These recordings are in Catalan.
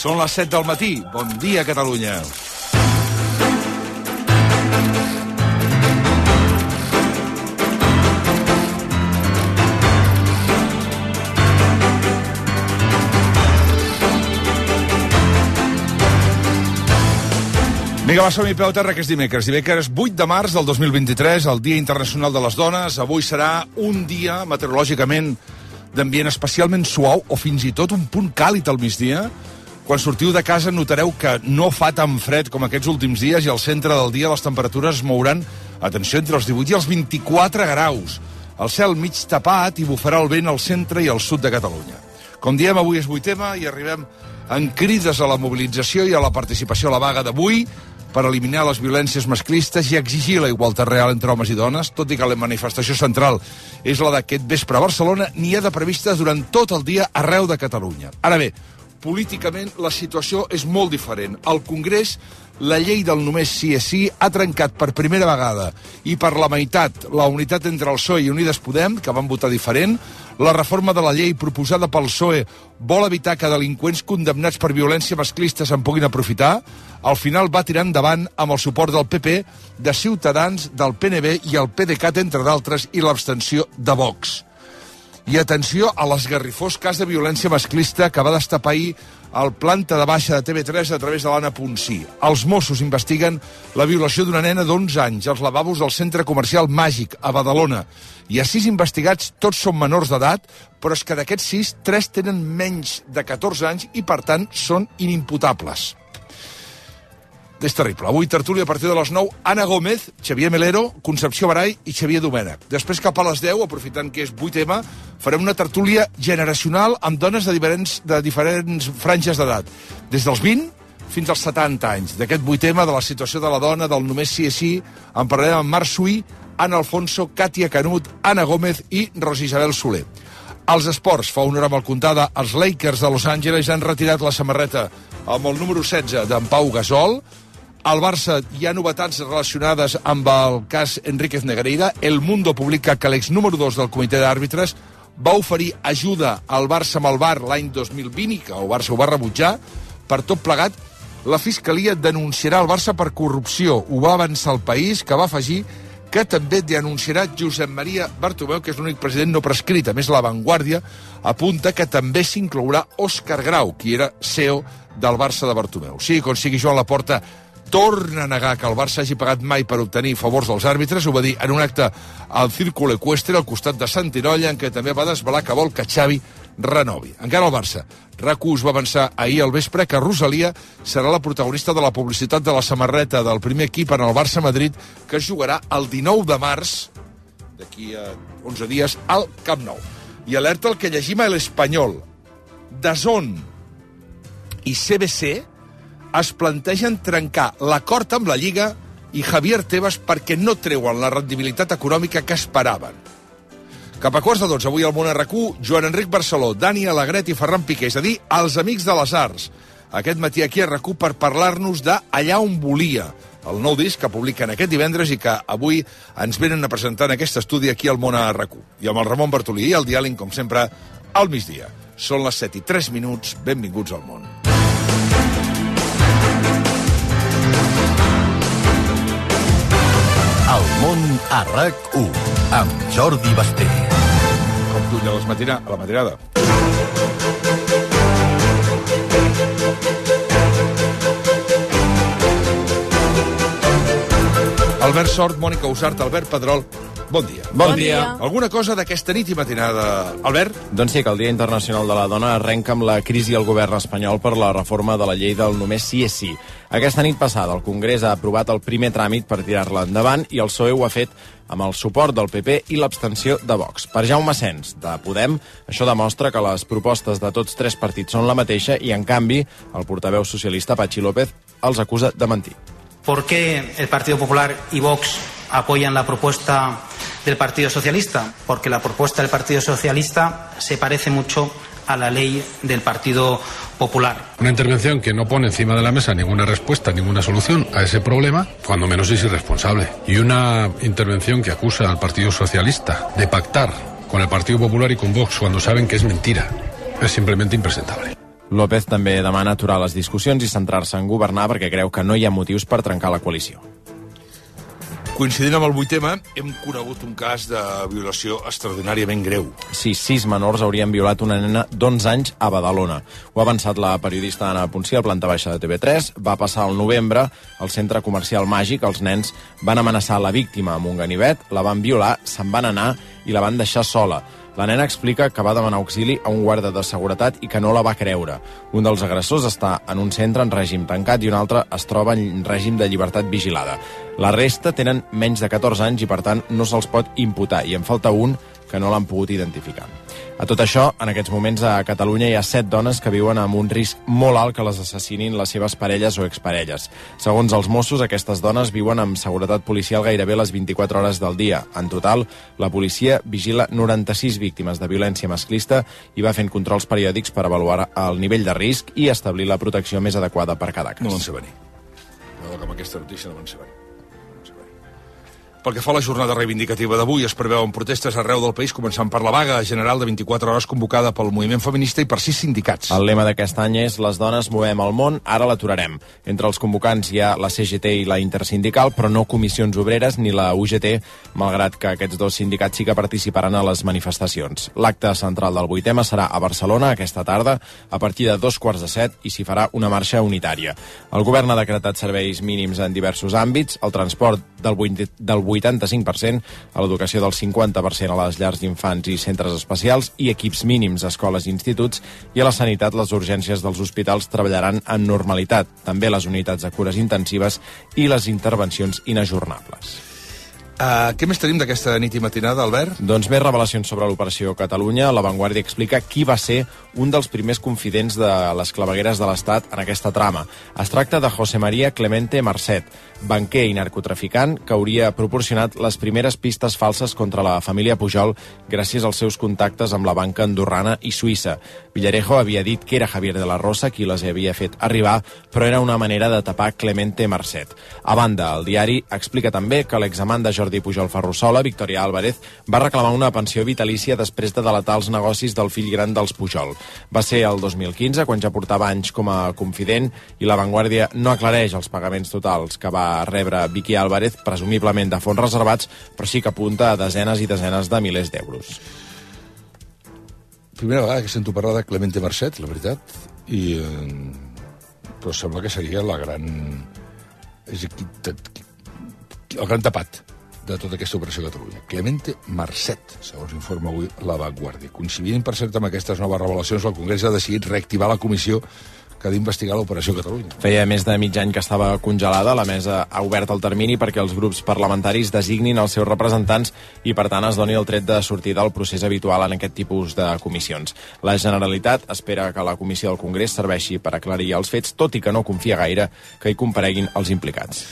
Són les 7 del matí. Bon dia, Catalunya. Vinga, va, som-hi, peu a terra, que és dimecres. Dimecres 8 de març del 2023, el Dia Internacional de les Dones. Avui serà un dia meteorològicament d'ambient especialment suau, o fins i tot un punt càlid al migdia. Quan sortiu de casa notareu que no fa tan fred com aquests últims dies i al centre del dia les temperatures es mouran, atenció, entre els 18 i els 24 graus. El cel mig tapat i bufarà el vent al centre i al sud de Catalunya. Com diem, avui és 8M i arribem en crides a la mobilització i a la participació a la vaga d'avui per eliminar les violències masclistes i exigir la igualtat real entre homes i dones, tot i que la manifestació central és la d'aquest vespre a Barcelona, n'hi ha de previstes durant tot el dia arreu de Catalunya. Ara bé, políticament la situació és molt diferent. Al Congrés, la llei del només sí és sí ha trencat per primera vegada i per la meitat la unitat entre el PSOE i Unides Podem, que van votar diferent. La reforma de la llei proposada pel PSOE vol evitar que delinqüents condemnats per violència masclista se'n puguin aprofitar. Al final va tirar endavant amb el suport del PP, de Ciutadans, del PNB i el PDeCAT, entre d'altres, i l'abstenció de Vox. I atenció a l'esgarrifós cas de violència masclista que va destapar ahir el planta de baixa de TV3 a través de l'Anna Ponsí. Els Mossos investiguen la violació d'una nena d'11 anys als lavabos del centre comercial Màgic, a Badalona. Hi ha 6 investigats, tots són menors d'edat, però és que d'aquests 6, 3 tenen menys de 14 anys i, per tant, són inimputables. És terrible. Avui tertúlia a partir de les 9, Anna Gómez, Xavier Melero, Concepció Baray i Xavier Domènech. Després, cap a les 10, aprofitant que és 8M, farem una tertúlia generacional amb dones de diferents franges d'edat. Des dels 20 fins als 70 anys. D'aquest 8M, de la situació de la dona, del només sí és sí, en parlarem amb Marc Suí, Ana Alfonso, Katia Canut, Anna Gómez i Rosa Isabel Soler. Als esports, fa una hora amb el Contada, els Lakers de Los Angeles han retirat la samarreta amb el número 16 d'en Pau Gasol. Al Barça hi ha novetats relacionades amb el cas Enríquez Negreira. El Mundo publica que l'ex número 2 del comitè d'àrbitres va oferir ajuda al Barça amb el VAR l'any 2020 i que el Barça ho va rebutjar. Per tot plegat, la Fiscalia denunciarà el Barça per corrupció. Ho va avançar el País, que va afegir que també denunciarà Josep Maria Bartomeu, que és l'únic president no prescrit. A més, La Vanguardia apunta que també s'inclourà Òscar Grau, qui era CEO del Barça de Bartomeu. Sigui com sigui, Joan Laporta torna a negar que el Barça hagi pagat mai per obtenir favors dels àrbitres. Ho va dir en un acte al Círculo Ecuestre, al costat de Santirolla, en què també va desvelar que vol que Xavi renovi. Encara el Barça. RAC1 va avançar ahir al vespre que Rosalia serà la protagonista de la publicitat de la samarreta del primer equip en el Barça-Madrid, que es jugarà el 19 de març, d'aquí a 11 dies, al Camp Nou. I alerta el que llegim a l'Espanyol. DAZN i CBC es plantegen trencar l'acord amb la Lliga i Javier Tebas perquè no treuen la rendibilitat econòmica que esperaven. Cap a quarts de 12, avui al Món a RAC1, Joan Enric Barceló, Dani Alegret i Ferran Piqué, és a dir, els amics de les arts. Aquest matí aquí a RAC1 per parlar-nos de Allà on volia, el nou disc que publiquen aquest divendres i que avui ens venen a presentar en aquest estudi aquí al Món a RAC1. I amb el Ramon Bartolí i el diàleg, com sempre, al migdia. Són les 7:03, benvinguts al món. El món a RAC1, amb Jordi Basté. Com tu, a la matinada. Albert Sort, Mònica Usart, Albert Pedrol, bon dia. Bon dia. Alguna cosa d'aquesta nit i matinada, Albert? Doncs sí, que el Dia Internacional de la Dona arrenca amb la crisi al govern espanyol per la reforma de la llei del només sí és sí. Aquesta nit passada, el Congrés ha aprovat el primer tràmit per tirar-la endavant i el PSOE ho ha fet amb el suport del PP i l'abstenció de Vox. Per Jaume Sens, de Podem, això demostra que les propostes de tots 3 partits són la mateixa i, en canvi, el portaveu socialista Patxi López els acusa de mentir. ¿Por qué el Partido Popular y Vox apoyan la propuesta del Partido Socialista? Porque la propuesta del Partido Socialista se parece mucho a la ley del Partido Popular. Una intervención que no pone encima de la mesa ninguna respuesta, ninguna solución a ese problema, cuando menos es irresponsable. Y una intervención que acusa al Partido Socialista de pactar con el Partido Popular y con Vox cuando saben que es mentira. Es simplemente impresentable. López també demana aturar les discussions i centrar-se en governar perquè creu que no hi ha motius per trencar la coalició. Coincidint amb el 8 tema, hem conegut un cas de violació extraordinàriament greu. Sí, 6 menors haurien violat una nena d'11 anys a Badalona. Ho ha avançat la periodista Anna Ponsí a planta baixa de TV3. Va passar al novembre al centre comercial Màgic. Els nens van amenaçar la víctima amb un ganivet, la van violar, se'n van anar i la van deixar sola. La nena explica que va demanar auxili a un guarda de seguretat i que no la va creure. Un dels agressors està en un centre en règim tancat i un altre es troba en règim de llibertat vigilada. La resta tenen menys de 14 anys i, per tant, no se'ls pot imputar, i en falta un que no l'han pogut identificar. A tot això, en aquests moments a Catalunya hi ha 7 dones que viuen amb un risc molt alt que les assassinin les seves parelles o exparelles. Segons els Mossos, aquestes dones viuen amb seguretat policial gairebé les 24 hores del dia. En total, la policia vigila 96 víctimes de violència masclista i va fent controls periòdics per avaluar el nivell de risc i establir la protecció més adequada per cada cas. No me'n sé venir. Amb aquesta notícia no me'n sé venir. Pel que fa a la jornada reivindicativa d'avui, es preveuen protestes arreu del país, començant per la vaga general de 24 hores convocada pel moviment feminista i per 6 sindicats. El lema d'aquest any és «Les dones movem el món, ara l'aturarem». Entre els convocants hi ha la CGT i la Intersindical, però no Comissions Obreres ni la UGT, malgrat que aquests dos sindicats sí que participaran a les manifestacions. L'acte central del 8M serà a Barcelona aquesta tarda, a partir de 2:15, i s'hi farà una marxa unitària. El govern ha decretat serveis mínims en diversos àmbits, el transport del 85%, a l'educació del 50% a les llars d'infants i centres especials i equips mínims a escoles i instituts, i a la sanitat les urgències dels hospitals treballaran en normalitat, també les unitats de cures intensives i les intervencions inajornables. Què més tenim d'aquesta nit i matinada, Albert? Doncs més revelacions sobre l'Operació Catalunya. La Vanguardia explica qui va ser un dels primers confidents de les clavegueres de l'Estat en aquesta trama. Es tracta de José María Clemente Marcet, banquer i narcotraficant que hauria proporcionat les primeres pistes falses contra la família Pujol gràcies als seus contactes amb la banca andorrana i suïssa. Villarejo havia dit que era Javier de la Rosa qui les havia fet arribar, però era una manera de tapar Clemente Marcet. A banda, el diari explica també que l'examant de Jordi Pujol Ferrusola, Victoria Álvarez, va reclamar una pensió vitalícia després de delatar els negocis del fill gran dels Pujol. Va ser el 2015, quan ja portava anys com a confident, i la Vanguardia no aclareix els pagaments totals que va rebre Vicky Álvarez, presumiblement de fons reservats, però sí que apunta a desenes i desenes de milers d'euros. Primera vegada que sento parlar de Clemente Marcet, la veritat, però sembla que seria la gran... el gran tapat de tota aquesta operació a Catalunya. Clemente Marcet, segons informa avui la Vanguardia. Coincidint, per cert, amb aquestes noves revelacions, el Congrés ha decidit reactivar la comissió que ha d'investigar l'operació Catalunya. Feia més de mig any que estava congelada. La mesa ha obert el termini perquè els grups parlamentaris designin els seus representants i, per tant, es doni el tret de sortida al procés habitual en aquest tipus de comissions. La Generalitat espera que la comissió del Congrés serveixi per aclarir els fets, tot i que no confia gaire que hi compareguin els implicats.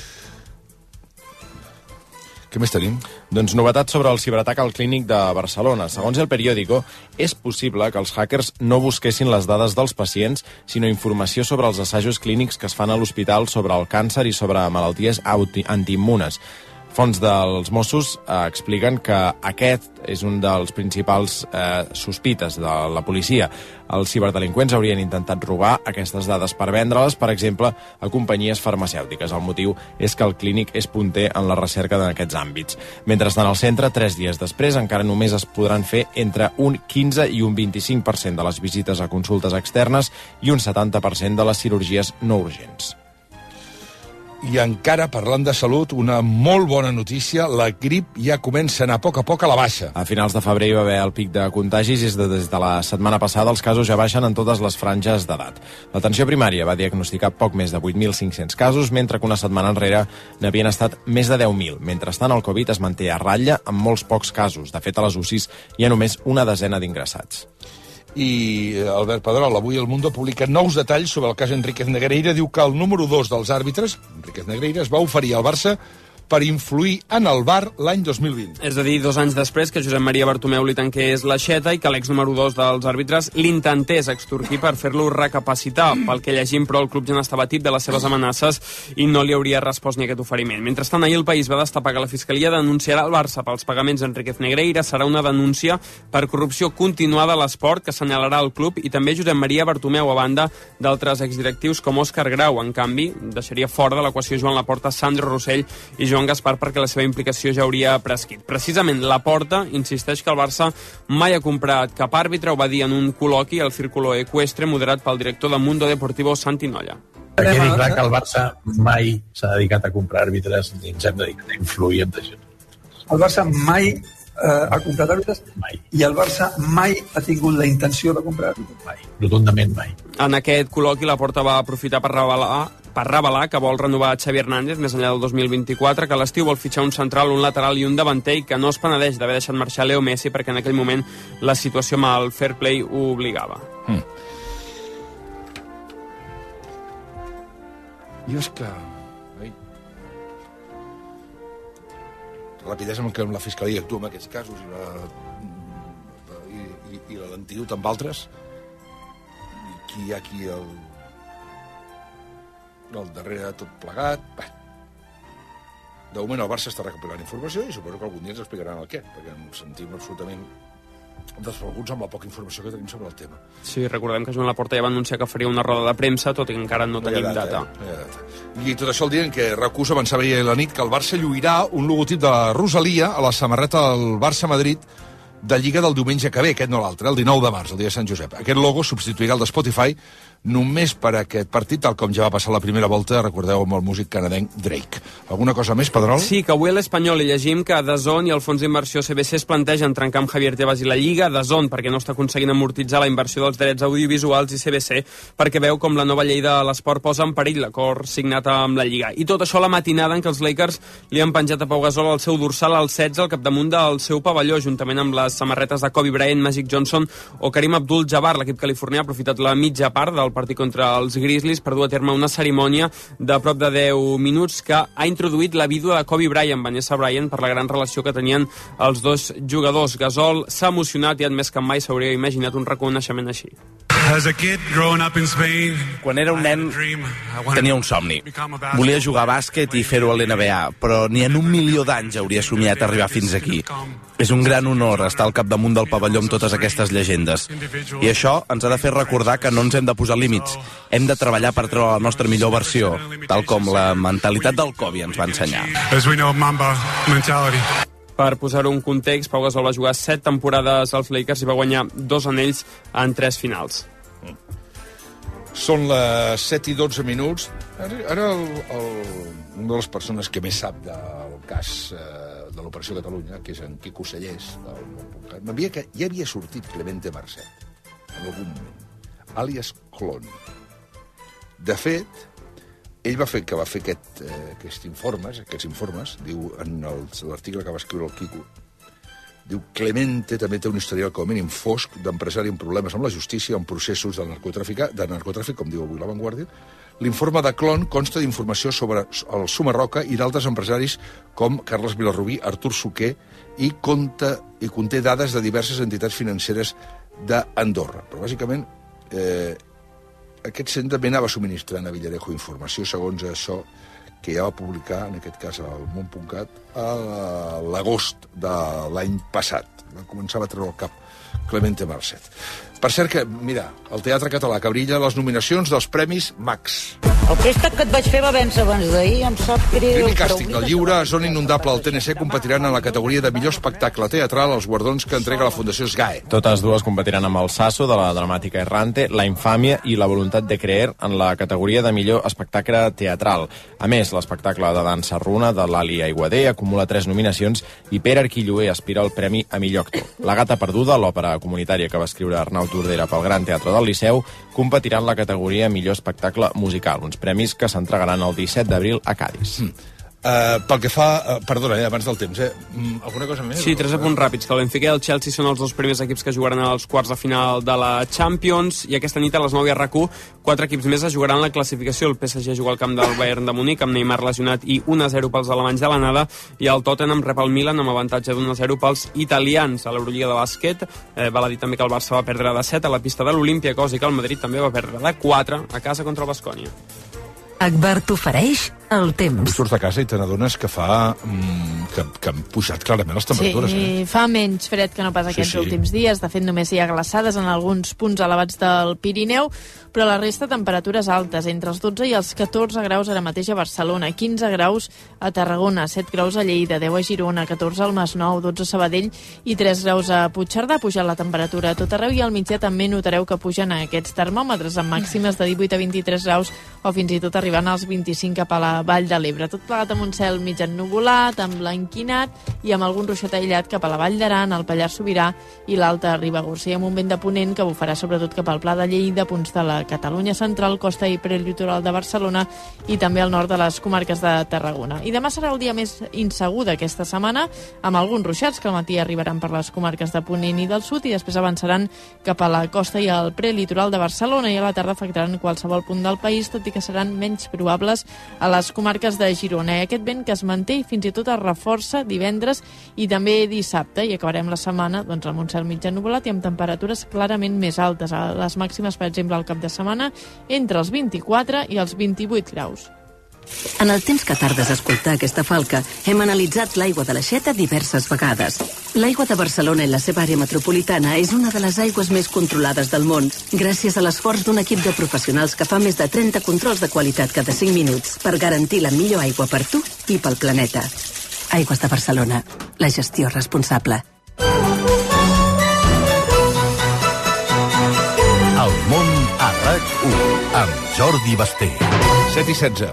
Què més tenim? Doncs novetats sobre el ciberatac al clínic de Barcelona. Segons El Periódico, és possible que els hackers no busquessin les dades dels pacients, sinó informació sobre els assajos clínics que es fan a l'hospital sobre el càncer i sobre malalties antiimmunes. Fonts dels Mossos expliquen que aquest és un dels principals sospites de la policia. Els ciberdelinqüents haurien intentat robar aquestes dades per vendre-les, per exemple, a companyies farmacèutiques. El motiu és que el clínic és punter en la recerca en aquests àmbits. Mentrestant, al centre, 3 dies després, encara només es podran fer entre un 15 i un 25% de les visites a consultes externes i un 70% de les cirurgies no urgents. I encara, parlant de salut, una molt bona notícia, la grip ja comença a anar a poc a la baixa. A finals de febrer hi va haver el pic de contagis i des de la setmana passada els casos ja baixen en totes les franges d'edat. L'atenció primària va diagnosticar poc més de 8.500 casos, mentre que una setmana enrere n'havien estat més de 10.000. Mentrestant, el Covid es manté a ratlla amb molts pocs casos. De fet, a les UCIs hi ha només una desena d'ingressats. I Albert Pedrol, avui El Mundo publica nous detalls sobre el cas Enríquez Negreira. Diu que el número 2 dels àrbitres, Enríquez Negreira, es va oferir al Barça per influir en el VAR l'any 2020. És a dir, 2 anys després que Josep Maria Bartomeu li tanqués l'aixeta i que l'ex número 2 dels àrbitres l'intentés extorquir per fer-lo recapacitar. Pel que llegim, però, el club ja n'estava tip de les seves amenaces i no li hauria respost ni aquest oferiment. Mentrestant, ahir el País va destapar que la Fiscalia denunciarà el Barça pels pagaments d'Enriquez Negreira. Serà una denúncia per corrupció continuada a l'esport que assenyalarà el club i també Josep Maria Bartomeu, a banda d'altres exdirectius com Òscar Grau. En canvi, deixaria fora de l'equació Joan Laporta, Sandro Rossell i Joan Gaspar perquè la seva implicació ja hauria prescrit. Precisament, Laporta insisteix que el Barça mai ha comprat cap àrbitre, ho va dir en un col·loqui al Círculo Ecuestre moderat pel director de Mundo Deportivo, Santi Nolla. Que quedi clar que el Barça mai s'ha dedicat a comprar àrbitres ni ens hem dedicat a influir en decisions. El Barça mai ha comprat àrbitres i el Barça mai ha tingut la intenció de comprar àrbitres. Mai, rotundament mai. En aquest col·loqui, Laporta va aprofitar per revelar que vol renovar Xavi Hernández més enllà del 2024, que a l'estiu vol fitxar un central, un lateral i un davanter i que no es penedeix d'haver deixat marxar Leo Messi perquè en aquell moment la situació amb el fair play ho obligava. Jo és que... Rapidesa amb la Fiscalia actua en aquests casos i l'antídot amb altres. Qui hi ha aquí al darrere de tot plegat? Bé. De moment el Barça està recuperant informació i suposo que algun dia ens explicaran el què, perquè ens sentim absolutament desfalguts amb la poca informació que tenim sobre el tema. Sí, recordem que Joan Laporta ja va anunciar que faria una roda de premsa, tot i que encara no tenim data. I tot això el dia en què RAC1 avançava ahir a la nit que el Barça lluirà un logotip de la Rosalia a la samarreta del Barça-Madrid de Lliga del diumenge que ve, aquest no l'altre, el 19 de març, el dia de Sant Josep. Aquest logo substituirà el de Spotify només per a aquest partit, tal com ja va passar la primera volta, recordeu, amb el músic canadenc Drake. Alguna cosa més, Pedrol? Sí, que avui a l'Espanyol hi llegim que DAZN i el fons d'inversió CVC es plantegen trencar amb Javier Tebas i la Lliga, DAZN perquè no està aconseguint amortitzar la inversió dels drets audiovisuals i CVC perquè veu com la nova llei de l'esport posa en perill l'acord signat amb la Lliga. I tot això la matinada en què els Lakers li han penjat a Pau Gasol el seu dorsal al 16 al capdamunt del seu pavelló, juntament amb les samarretes de Kobe Bryant, Magic Johnson o Karim Abdul-Jabbar. L'equip californià ha aprofitat la mitja part del partit contra els Grizzlies per dur a terme una cerimònia de prop de 10 minuts que ha introduït la vídua de Kobe Bryant, Vanessa Bryant, per la gran relació que tenien els dos jugadors. Gasol s'ha emocionat i admès que mai s'hauria imaginat un reconeixement així. Quan era un nen tenia un somni. Volia jugar a bàsquet i fer-ho a l'NBA, però ni en 1 milió d'anys hauria somiat arribar fins aquí. És un gran honor estar al capdamunt del pavelló amb totes aquestes llegendes. I això ens ha de fer recordar que no ens hem de posar límits. Hem de treballar per treure la nostra millor versió, tal com la mentalitat del Kobe ens va ensenyar. Per posar un context, Pau Gasol va jugar 7 temporades als Lakers i va guanyar 2 anells en 3 finals. Són les 7 i 12 minuts. Ara una de les persones que més sap del cas de l'Operació Catalunya, que és en Quico Cellers, m'havia que ja havia sortit Clemente Marcet en algun moment, àlies Clon. De fet, ell va fer aquests informes, diu en l'article que va escriure el Quico, diu Clemente també té un historial com a mínim fosc d'empresari amb problemes amb la justícia, amb processos de narcotràfic, com diu avui La Vanguardia. L'informe de Clon consta d'informació sobre el Sumarroca i d'altres empresaris com Carles Vilarrubí, Artur Suquer i conté dades de diverses entitats financeres d'Andorra. Però, bàsicament, aquest centre també anava subministrant a Villarejo informació segons això que ja va publicar, en aquest cas al Món.cat, a l'agost de l'any passat. Començava a treure el cap Clemente Marcet. Per cert que, mira, el Teatre Català que brilla les nominacions dels Premis Max. El préstec que et vaig fer va vèncer abans d'ahir, em sap greu. Crim i càstig del lliure, Zona Inundable al TNC competiran en la categoria de millor espectacle teatral als guardons que entrega la Fundació SGAE. Totes dues competiran amb el Sasso de la dramàtica Errante, La infàmia i La voluntat de creer en la categoria de millor espectacle teatral. A més, l'espectacle de dansa runa de l'Ali Aiguader acumula 3 nominacions i Pere Arquilloé aspira al premi a millor actor. La gata perduda, l'òpera comunitària que va escriure Arnau Tordera pel Gran Teatre del Liceu, competirà en la categoria millor espectacle musical, uns premis que s'entregaran el 17 d'abril a Cadis. Pel que fa... Perdona, abans del temps, alguna cosa més? Sí, 3 apunts ràpids, que el Benfica i el Chelsea són els 2 primers equips que jugaran als quarts de final de la Champions, i aquesta nit a les 9 a RAC1, 4 equips més es jugaran la classificació. El PSG juga al camp del Bayern de Munic, amb Neymar lesionat, i 1-0 pels alemanys de l'anada, i el Tottenham rep el Milan amb avantatge d'1-0 pels italians. A l'Eurolliga de bàsquet, val a dir també que el Barça va perdre de 7 a la pista de l'Olympiacos i que el Madrid també va perdre de 4 a casa contra el Baskonia. Agbar t'ofereix el temps. Surts de casa i te n'adones que fa... que han pujat clarament les temperatures. Sí, fa menys fred que no pas aquests últims dies. De fet, només hi ha glaçades en alguns punts elevats del Pirineu, però la resta temperatures altes, entre els 12 i els 14 graus ara mateix a Barcelona, 15 graus a Tarragona, 7 graus a Lleida, 10 a Girona, 14 al Masnou, 12 a Sabadell i 3 graus a Puigcerdà. Ha pujat la temperatura a tot arreu i al migdia també notareu que pugen aquests termòmetres amb màximes de 18 a 23 graus o fins i tot arribant als 25 cap a la Vall de l'Ebre. Tot plegat amb un cel mig ennuvolat, emblanquinat i amb algun ruixat aïllat cap a la Vall d'Aran, al Pallars Sobirà i l'Alta Ribagorça, i amb un vent de ponent que bufarà sobretot cap al Pla de Lleida, punts de la Catalunya central, costa i prelitoral de Barcelona i també al nord de les comarques de Tarragona. I demà serà el dia més insegur d'aquesta setmana, amb alguns ruixats que al matí arribaran per les comarques de Ponent i del Sud i després avançaran cap a la costa i al prelitoral de Barcelona, i a la tarda afectaran qualsevol punt del país, tot i que seran menys probables a les comarques de Girona. I aquest vent que es manté i fins i tot es reforça divendres i també dissabte, i acabarem la setmana amb un cel mig ennuvolat i amb temperatures clarament més altes. A les màximes, per exemple, al cap de setmana, entre els 24 i els 28 graus. En el temps que tardes a escoltar aquesta falca, hem analitzat l'aigua de l'Aixeta diverses vegades. L'aigua de Barcelona i la seva àrea metropolitana és una de les aigües més controlades del món, gràcies a l'esforç d'un equip de professionals que fa més de 30 controls de qualitat cada 5 minuts per garantir la millor aigua per tu i pel planeta. Aigües de Barcelona, la gestió responsable. El món a RAC1 amb Jordi Basté. 7 i 16.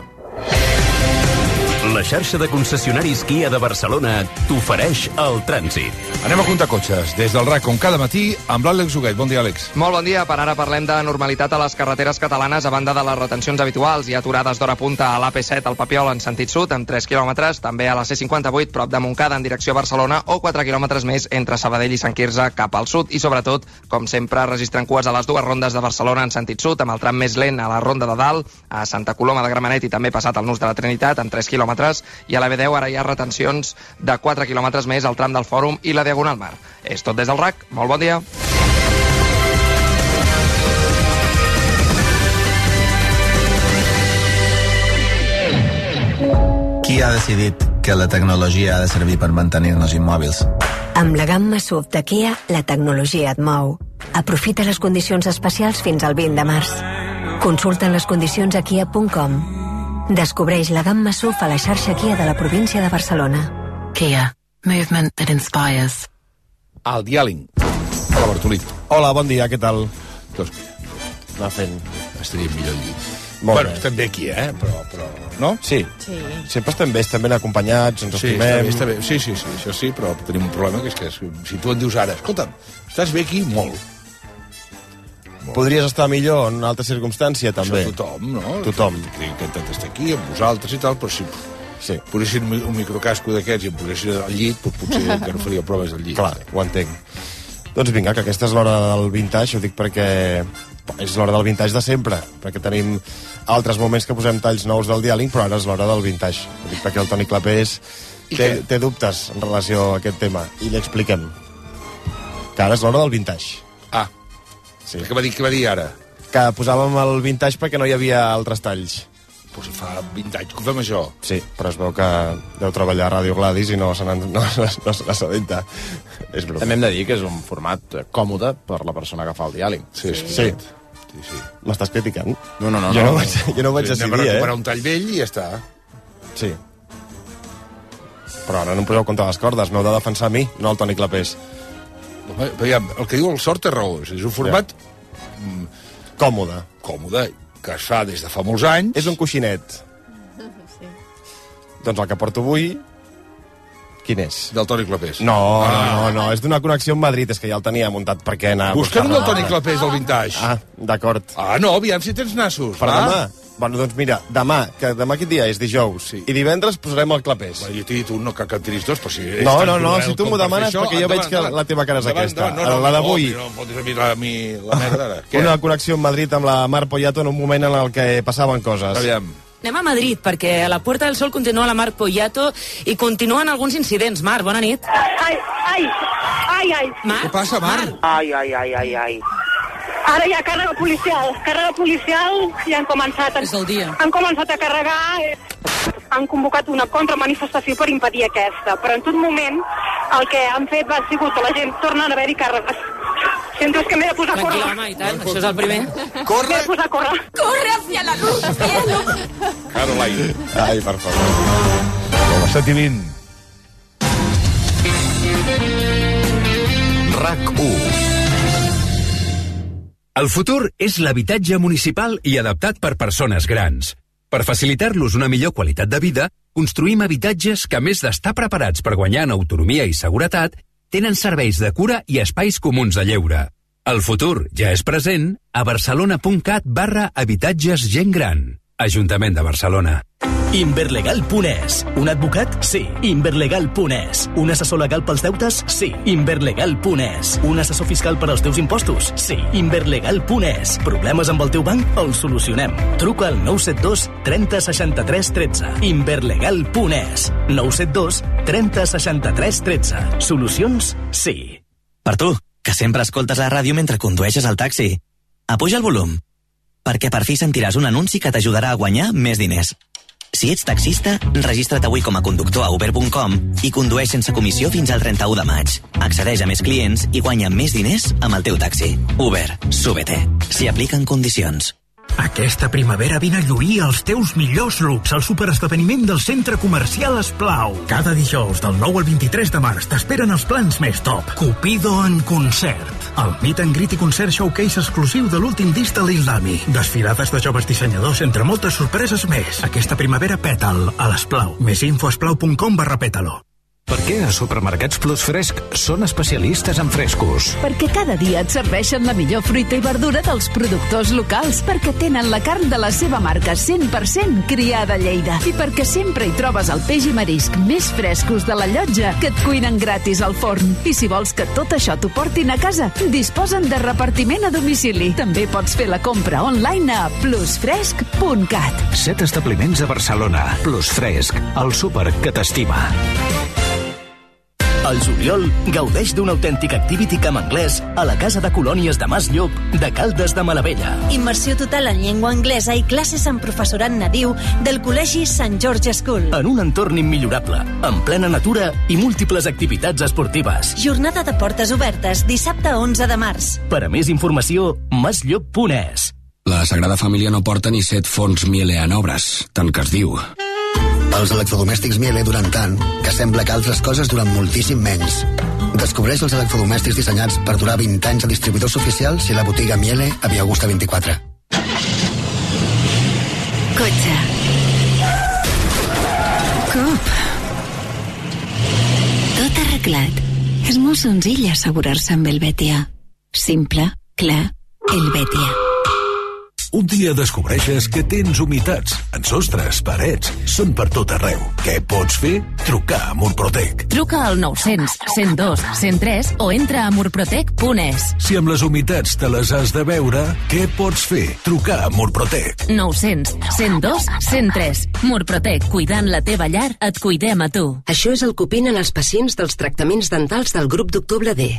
La xarxa de concessionaris Kia de Barcelona t'ofereix el trànsit. Anem a comptar cotxes, des del RAC, com cada matí, amb l'Àlex Huguet. Bon dia, Àlex. Molt bon dia. Per ara parlem de normalitat a les carreteres catalanes a banda de les retencions habituals. Hi ha aturades d'hora punta a l'AP7 al Papiol en sentit sud, amb 3 quilòmetres, també a la C58 prop de Montcada en direcció a Barcelona, o 4 quilòmetres més entre Sabadell i Sant Quirze cap al sud, i sobretot, com sempre, registren cues a les dues rondes de Barcelona en sentit sud, amb el tram més lent a la ronda de dalt, a Santa Coloma de Gramenet i també passat al nus de la Trinitat, amb 3 quilòmetres, i a la B10 ara hi ha retencions de 4 quilòmetres més al tram del Fòrum i la Diagonal Mar. És tot des del RAC. Molt bon dia. Qui ha decidit que la tecnologia ha de servir per mantenir-nos immòbils? Amb la gamma SUV de Kia, la tecnologia et mou. Aprofita les condicions especials fins al 20 de març. Consulta les condicions a kia.com. Descobreix la gamma SUV a la xarxa Kia de la província de Barcelona. Kia. Movement that inspires. El Diàling. Hola, Bartolí. Hola, bon dia, què tal? Doncs mira, anar fent... Estaríem millor al llit. Molt bueno, bé. estem bé aquí, però... No? Sí. Sempre estem bé, estem ben acompanyats, ens estimem... Està bé. Sí, això sí, però tenim un problema, que és que si tu em dius ara, escolta'm, estàs bé aquí molt. Podries estar millor en una altra circumstància, també. Això tothom, no? Tothom. He intentat estar aquí amb vosaltres i tal, però si posessin un microcasco d'aquests i em posessin al llit, doncs potser que no faria proves al llit. Clar, ho entenc. Doncs vinga, que aquesta és l'hora del vintage, ho dic perquè és l'hora del vintage de sempre, perquè tenim altres moments que posem talls nous del Diàling, però ara és l'hora del vintage. Ho dic perquè el Toni Clapés té dubtes en relació a aquest tema, i li expliquem que ara és l'hora del vintage. Ah, sí. Què va dir ara? Que posàvem el vintage perquè no hi havia altres talls. Però si fa 20 anys que ho fem això. Sí, però es veu que deu treballar a Ràdio Gladys i no se n'assabenta. És broma. També hem de dir que és un format còmode per la persona que fa el Diàling. Sí. M'estàs criticant? No. Jo no ho vaig decidir, Anem a recuperar un tall vell i ja està. Sí. Però ara no em poseu contra les cordes, m'heu de defensar a mi, no al Toni Clapés. Veiem, el que diu el Sort té raó. És un format... Còmode, que es fa des de fa molts anys. És un coixinet. Sí. Doncs el que porto avui... Quin és? Del Toni Clapés. No, és d'una connexió amb Madrid, és que ja el tenia muntat perquè anar... Busca'm del Toni Clapés, del vintage. Ah, d'acord. Ah, no, aviam si tens nassos. Per demà? Bueno, doncs mira, demà quin dia és? Dijous. I divendres posarem el clapés. Jo t'he dit un, no, que en tiris dos, però si... No, si tu m'ho demanes, perquè jo veig que la teva cara és aquesta. La d'avui. No fotis a mi la merda, ara. Una connexió amb Madrid amb la Mar Poyato en un moment en el que passaven coses. Aviam. Anem a Madrid, perquè a la Puerta del Sol continua la Mar Poyato i continuen alguns incidents. Mar, bona nit. Ai. Mar? Què passa, Mar? Ai. Ara hi ha càrrega policial i han començat a carregar, han convocat una contramanifestació per impedir aquesta, però en tot moment el que han fet ha sigut que la gent torna a haver-hi càrregues. Sento, és que m'he de posar a córrer. Tranquil·la, home, i tant, això és el primer. Corre! M'he de posar a córrer. Corre hacia la luz, cielo! Caroline. Ai, per favor. 7:20. RAC1. El futur és l'habitatge municipal i adaptat per persones grans. Per facilitar-los una millor qualitat de vida, construïm habitatges que, a més d'estar preparats per guanyar en autonomia i seguretat, tenen serveis de cura i espais comuns de lleure. El futur ja és present a barcelona.cat/habitatges gent gran. Ajuntament de Barcelona. Inverlegal.es. Un advocat? Sí. Inverlegal.es. Un assessor legal pels deutes? Sí. Inverlegal.es. Un assessor fiscal per als teus impostos? Sí. Inverlegal.es. Problemes amb el teu banc? Els solucionem. Truca al 972 30 63 13. Inverlegal.es. 972 30 63 13. Solucions? Sí. Per tu, que sempre escoltes la ràdio mentre condueixes el taxi. Apuja el volum, perquè per fi sentiràs un anunci que t'ajudarà a guanyar més diners. Si ets taxista, registra't avui com a conductor a uber.com i condueix sense comissió fins al 31 de maig. Accedeix a més clients i guanya més diners amb el teu taxi. Uber, súbete. S'hi apliquen condicions. Aquesta primavera vine a lluir els teus millors looks al superesdeveniment del Centre Comercial Esplau. Cada dijous del 9 al 23 de març t'esperen els plans més top. Cupido en concert. El meet and greet i concert showcase exclusiu de l'últim disc de Lil Dami. Desfilades de joves dissenyadors, entre moltes sorpreses més. Aquesta primavera peta'l a l'Esplau. Més info a esplau.com/pétalo. Per què a Supermercats Plus Fresc són especialistes en frescos? Perquè cada dia et serveixen la millor fruita i verdura dels productors locals, perquè tenen la carn de la seva marca 100% criada a Lleida i perquè sempre hi trobes el peix i marisc més frescos de la llotja que et cuinen gratis al forn. I si vols que tot això t'ho portin a casa, disposen de repartiment a domicili. També pots fer la compra online a plusfresc.cat. 7 establiments a Barcelona. Plus Fresc, el súper que t'estima. Al juliol, gaudeix d'un autèntic activity camp anglès a la Casa de Colònies de Mas Llop de Caldes de Malavella. Immersió total en llengua anglesa i classes amb professorat nadiu del Col·legi St. George School. En un entorn immillorable, en plena natura i múltiples activitats esportives. Jornada de portes obertes, dissabte 11 de març. Per a més informació, masllop.es. La Sagrada Família no porta ni 7 forns Miele en obres, tant que es diu. Els electrodomèstics Miele duren tant que sembla que altres coses duren moltíssim menys. Descobreix els electrodomèstics dissenyats per durar 20 anys a distribuïdors oficials i a la botiga Miele a Via Augusta 24. Cotxe. Cop. Tot arreglat. És molt senzill assegurar-se amb el Betia. Simple, clar, el Betia. Un dia descobreixes que tens humitats en sostres, parets, són per tot arreu. Què pots fer? Trucar a Murprotec. Truca al 900 102 103 o entra a murprotec.es. Si amb les humitats te les has de veure, què pots fer? Trucar a Murprotec. 900 102 103. Murprotec, cuidant la teva llar, et cuidem a tu. Això és el que opinen els pacients dels tractaments dentals del grup Doctoble D.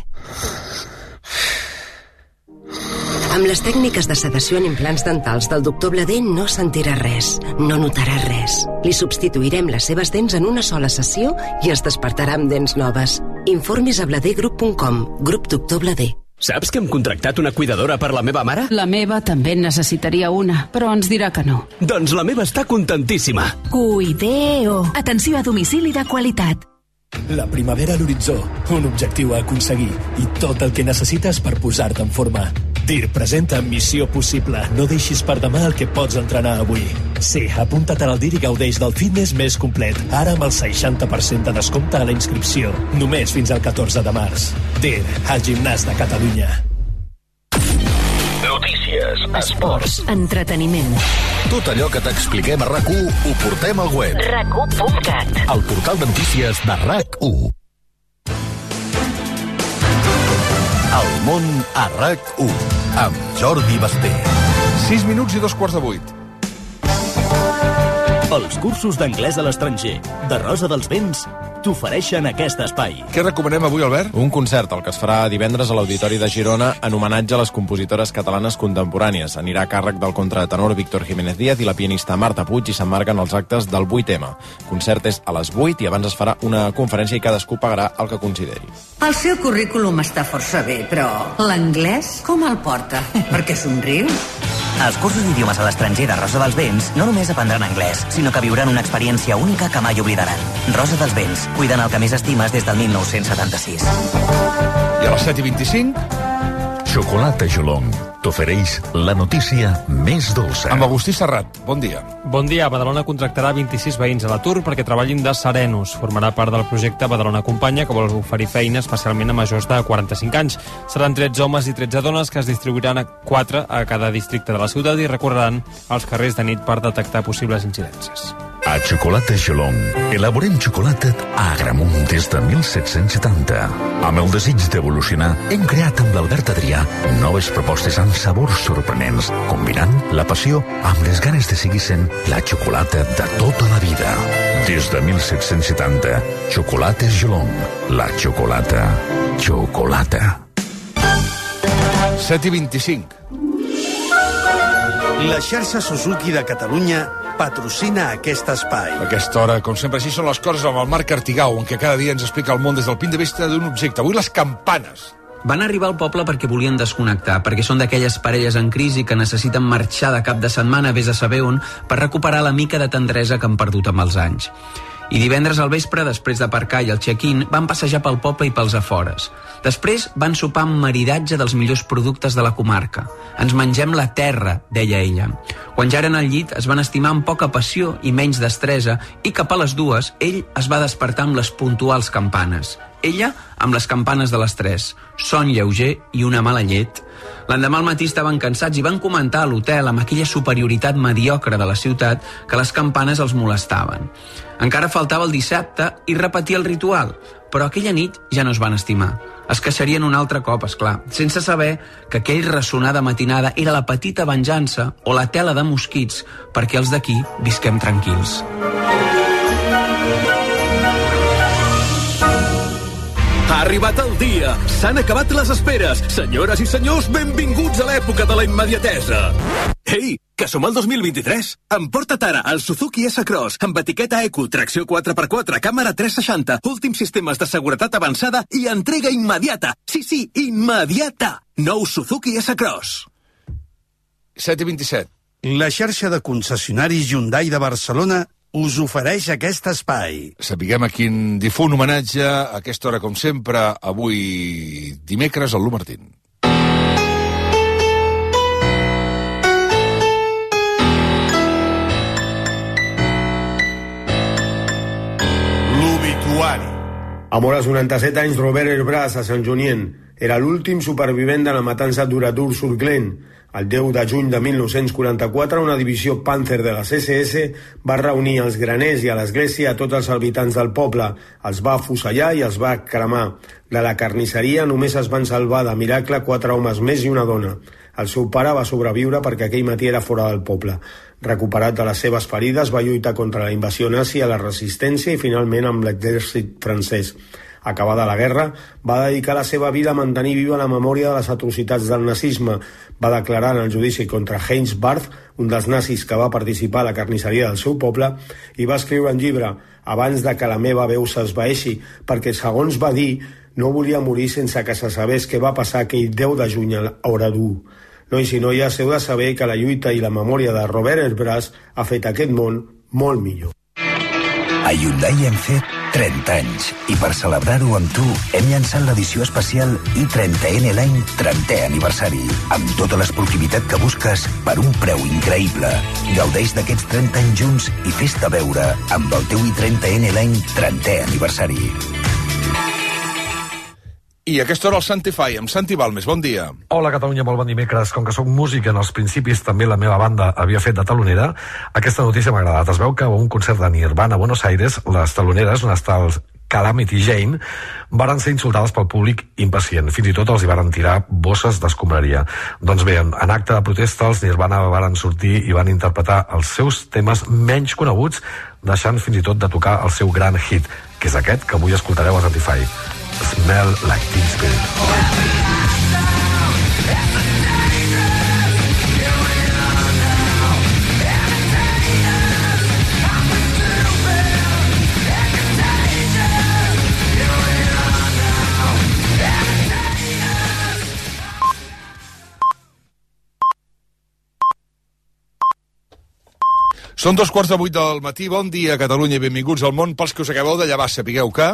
Amb les tècniques de sedació en implants dentals del Doctoble D no sentirà res, no notarà res. Li substituirem les seves dents en una sola sessió i es despertarà amb dents noves. Informis a bladgroup.com, Grup Doctoble D. Saps que hem contractat una cuidadora per la meva mare? La meva també en necessitaria una, però ens dirà que no. Doncs la meva està contentíssima. Cuideo. Atenció a domicili de qualitat. La primavera a l'horitzó, un objectiu a aconseguir i tot el que necessites per posar-te en forma. DIR presenta Missió Possible. No deixis per demà el que pots entrenar avui. Sí, apunta't al DIR i gaudeix del fitness més complet. Ara amb el 60% de descompte a la inscripció. Només fins al 14 de març. DIR, el gimnàs de Catalunya. Notícies, esports, entreteniment. Tot allò que t'expliquem a RAC1 ho portem al web. RAC1.cat. El portal de notícies de RAC1. El món a RAC1 amb Jordi Basté. 6 minuts i 2:15. Els cursos d'anglès a l'estranger de Rosa dels Vents t'ofereixen aquest espai. Què recomanem avui, Albert? Un concert, el que es farà divendres a l'Auditori de Girona en homenatge a les compositores catalanes contemporànies. Anirà a càrrec del contratenor Víctor Jiménez Díaz i la pianista Marta Puig i s'emmarquen els actes del 8M. El concert és a les 8 i abans es farà una conferència i cadascú pagarà el que consideri. El seu currículum està força bé, però l'anglès com el porta? Per què somriu? Els cursos d'idiomes a l'estranger de Rosa dels Vents no només aprendran anglès, sinó que viuran una experiència única que mai oblidaran. Rosa dels Vents, cuidant el que més estimes des del 1976. I a les 7:25... Xocolata Jolong t'ofereix la notícia més dolça. Amb Agustí Serrat, bon dia. Bon dia. Badalona contractarà 26 veïns a l'atur perquè treballin de serenos. Formarà part del projecte Badalona Acompanya, que vol oferir feina especialment a majors de 45 anys. Seran 13 homes i 13 dones que es distribuiran a 4 a cada districte de la ciutat i recorreran als carrers de nit per detectar possibles incidències. A Xocolata Jolong elaborem xocolata a Agramunt des de 1770. Amb el desig d'evolucionar, hem creat amb l'Albert Adrià noves propostes amb sabors sorprenents, combinant la passió amb les ganes de seguir sent la xocolata de tota la vida. Des de 1770, Xocolates Jolong, la xocolata. 7:25. La xarxa Suzuki de Catalunya patrocina aquest espai. A aquesta hora, com sempre, així són les coses amb el Marc Artigau, en què cada dia ens explica el món des del punt de vista d'un objecte. Avui les campanes. Van arribar al poble perquè volien desconnectar, perquè són d'aquelles parelles en crisi que necessiten marxar de cap de setmana, vés a saber on, per recuperar la mica de tendresa que han perdut amb els anys. I divendres al vespre, després d'aparcar i el check-in, van passejar pel poble i pels afores. Després van sopar amb maridatge dels millors productes de la comarca. Ens mengem la terra, deia ella. Quan ja eren al llit, es van estimar amb poca passió i menys destresa i cap a les 2, ell es va despertar amb les puntuals campanes. Ella amb les campanes de les 3. Son lleuger i una mala llet. L'endemà al matí estaven cansats i van comentar a l'hotel, amb aquella superioritat mediocre de la ciutat, que les campanes els molestaven. Encara faltava el dissabte i repetir el ritual, però aquella nit ja no es van estimar. Es queixarien un altre cop, esclar, sense saber que aquell ressonar de matinada era la petita venjança o la tela de mosquits perquè els d'aquí visquem tranquils. Ha arribat el dia. S'han acabat les esperes. Senyores i senyors, benvinguts a l'època de la immediatesa. Ei, que som al 2023. Emporta't ara el Suzuki S-Cross amb etiqueta Eco, tracció 4x4, càmera 360, últims sistemes de seguretat avançada i entrega immediata. Sí, immediata. Nou Suzuki S-Cross. 7:27. La xarxa de concessionaris Hyundai de Barcelona us ofereix aquest espai. Sapiguem a quin difunt homenatge, a aquesta hora, com sempre, avui dimecres, al Lu Martín. L'obituari. A mort als 97 anys, Robert Herbras, a Sant Junient, era l'últim supervivent de la matança d'Uradour-sur-Glane. El 10 de juny de 1944, una divisió Panther de les SS va reunir als graners i a l'església a tots els habitants del poble, els va afusellar i els va cremar. De la carnisseria només es van salvar de miracle 4 homes més i una dona. El seu pare va sobreviure perquè aquell matí era fora del poble. Recuperat de les seves ferides, va lluitar contra la invasió nazi, a la resistència i finalment amb l'exèrcit francès. Acabada la guerra, va dedicar la seva vida a mantenir viva la memòria de les atrocitats del nazisme. Va declarar en el judici contra Heinz Barth, un dels nazis que va participar a la carnisseria del seu poble, i va escriure un llibre, abans de que la meva veu s'esvaeixi, perquè, segons va dir, no volia morir sense que se sabés què va passar aquell 10 de juny a Oradour. Nois i noies, heu de saber que la lluita i la memòria de Robert Herbras ha fet aquest món molt millor. A Hyundai hem fet 30 anys i per celebrar-ho amb tu hem llançat l'edició especial i30N l'any 30è aniversari amb tota l'esportivitat que busques per un preu increïble. Gaudeix d'aquests 30 anys junts i fes-te veure amb el teu i30N l'any 30è aniversari. I a aquesta hora el Santify, amb Santi Balmes. Bon dia. Hola, Catalunya, molt bon dimecres. Com que soc músic, en els principis també la meva banda havia fet de talonera, aquesta notícia m'ha agradat. Es veu que a un concert de Nirvana a Buenos Aires, les taloneres, on està el Calamity Jane, varen ser insultades pel públic impacient. Fins i tot els hi varen tirar bosses d'escombraria. Doncs bé, en acte de protesta, els Nirvana varen sortir i van interpretar els seus temes menys coneguts, deixant fins i tot de tocar el seu gran hit, que és aquest que avui escoltareu a Santify. Smell Like Teen Spirit. Són 2:15 del matí. Bon dia, Catalunya, i benvinguts al món. Pels que us acabeu de llevar, sapigueu que...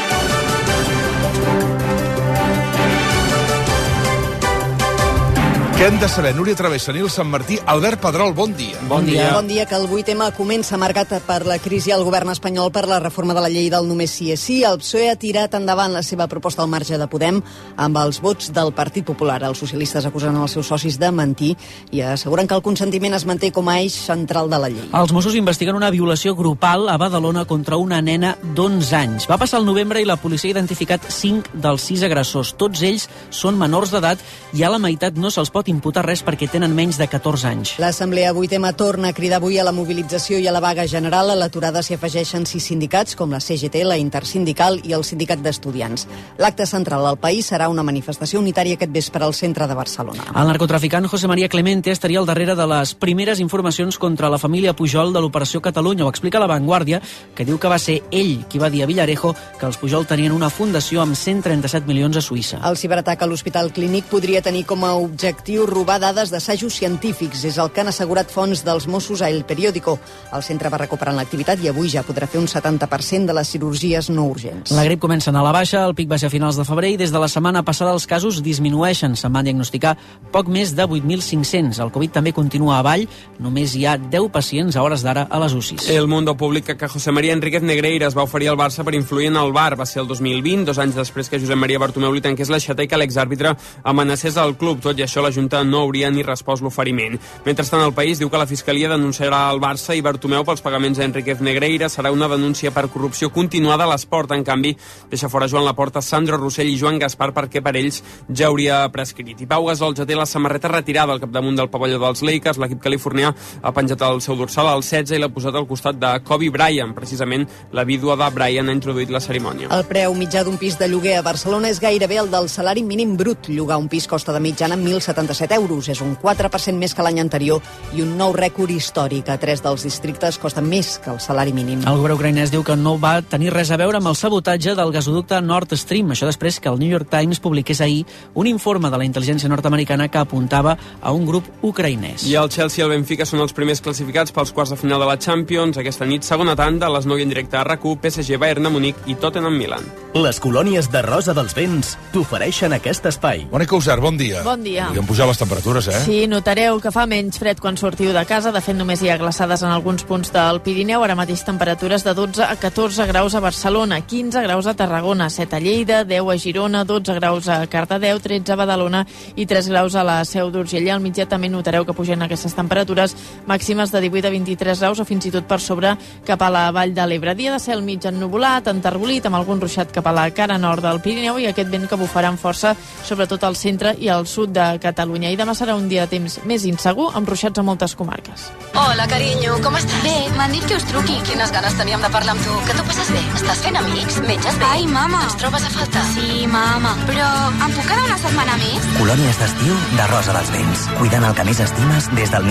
Què hem de saber? Núria Travessa, Nil Sant Martí, Albert Pedrol, bon dia. Bon dia. Bon dia, que el 8 tema comença marcat per la crisi al govern espanyol per la reforma de la llei del només sí és sí. El PSOE ha tirat endavant la seva proposta al marge de Podem amb els vots del Partit Popular. Els socialistes acusen els seus socis de mentir i asseguren que el consentiment es manté com a eix central de la llei. Els Mossos investiguen una violació grupal a Badalona contra una nena d'11 anys. Va passar el novembre i la policia ha identificat 5 dels 6 agressors. Tots ells són menors d'edat i a la meitat no se'ls pot imputar res perquè tenen menys de 14 anys. L'Assemblea 8M torna a cridar avui a la mobilització i a la vaga general. A l'aturada s'hi afegeixen 6 sindicats, com la CGT, la Intersindical i el Sindicat d'Estudiants. L'acte central al país serà una manifestació unitària aquest vespre al centre de Barcelona. El narcotraficant José María Clemente estaria al darrere de les primeres informacions contra la família Pujol de l'Operació Catalunya. Ho explica La Vanguardia, que diu que va ser ell qui va dir a Villarejo que els Pujol tenien una fundació amb 137 milions a Suïssa. El ciberatac a l'Hospital Clínic podria tenir com a objectiu robar dades d'assajos científics. És el que han assegurat fonts dels Mossos a El Periódico. El centre va recuperant l'activitat i avui ja podrà fer un 70% de les cirurgies no urgents. La grip comença a anar a la baixa, el pic va ser a finals de febrer i des de la setmana passada els casos disminueixen. Se'n van diagnosticar poc més de 8.500. El Covid també continua avall. Només hi ha 10 pacients a hores d'ara a les UCIs. El Mundo publica que José María Enríquez Negreira es va oferir al Barça per influir en el VAR. Va ser el 2020, 2 anys després que Josep Maria Bartomeu li tanqués l'aixeta i que l'exàrbitre amenacés al club. Tot i això, la Junta no hauria ni respost l'oferiment. Mentrestant, el País diu que la Fiscalia denunciarà el Barça i Bartomeu pels pagaments a Enríquez Negreira. Serà una denúncia per corrupció continuada a l'esport. En canvi, deixa fora Joan Laporta, Sandro Rossell i Joan Gaspar perquè per ells ja hauria prescrit. I Pau Gasol ja té la samarreta retirada al capdamunt del pavelló dels Lakers. L'equip californià ha penjat el seu dorsal al 16 i l'ha posat al costat de Kobe Bryant. Precisament, la vídua de Bryant ha introduït la cerimònia. El preu mitjà d'un pis de lloguer a Barcelona és gairebé el del salari mínim brut. Llogar un pis costa de mitjana 1.077 euros. És un 4% més que l'any anterior i un nou rècord històric. A 3 dels districtes costen més que el salari mínim. El govern ucraïnès diu que no va tenir res a veure amb el sabotatge del gasoducte Nord Stream. Això després que el New York Times publiqués ahir un informe de la intel·ligència nord-americana que apuntava a un grup ucraïnès. I el Chelsea i el Benfica són els primers classificats pels quarts de final de la Champions. Aquesta nit, segona tanda, a les 9 en directe a RAC1, PSG, Bayern de Munic i Tottenham Milan. Les colònies de Rosa dels Vents t'ofereixen aquest espai. Mònica Usar, bon dia. Bon dia. Podríem pujar les temperatures, eh? Sí, notareu que fa menys fred quan sortiu de casa. De fet, només hi ha glaçades en alguns punts del Pirineu. Ara mateix temperatures de 12 a 14 graus a Barcelona, 15 graus a Tarragona, 7 a Lleida, 10 a Girona, 12 graus a Cardedeu, 13 a Badalona i 3 graus a la Seu d'Urgell. Al migdia també notareu que pugen aquestes temperatures màximes de 18 a 23 graus o fins i tot per sobre cap a la Vall de l'Ebre. Dia de cel mig ennuvolat, enterbolit, amb algun ruixat cap a la cara nord del Pirineu i aquest vent que bufarà amb força sobretot al centre i al sud de Catalunya. I demà serà un dia de temps més insegur, amb ruixats a moltes comarques. Hola, carinyo, com estàs? Bé, m'han dit que us truqui. Quines ganes teníem de parlar amb tu. Que t'ho passes bé? Estàs fent amics? Menges bé? Ai, mama. Ens trobes a faltar? Sí, mama. Però em puc quedar una setmana més? Colònies d'estiu de Rosa dels Vents. Cuidant el que més estimes des del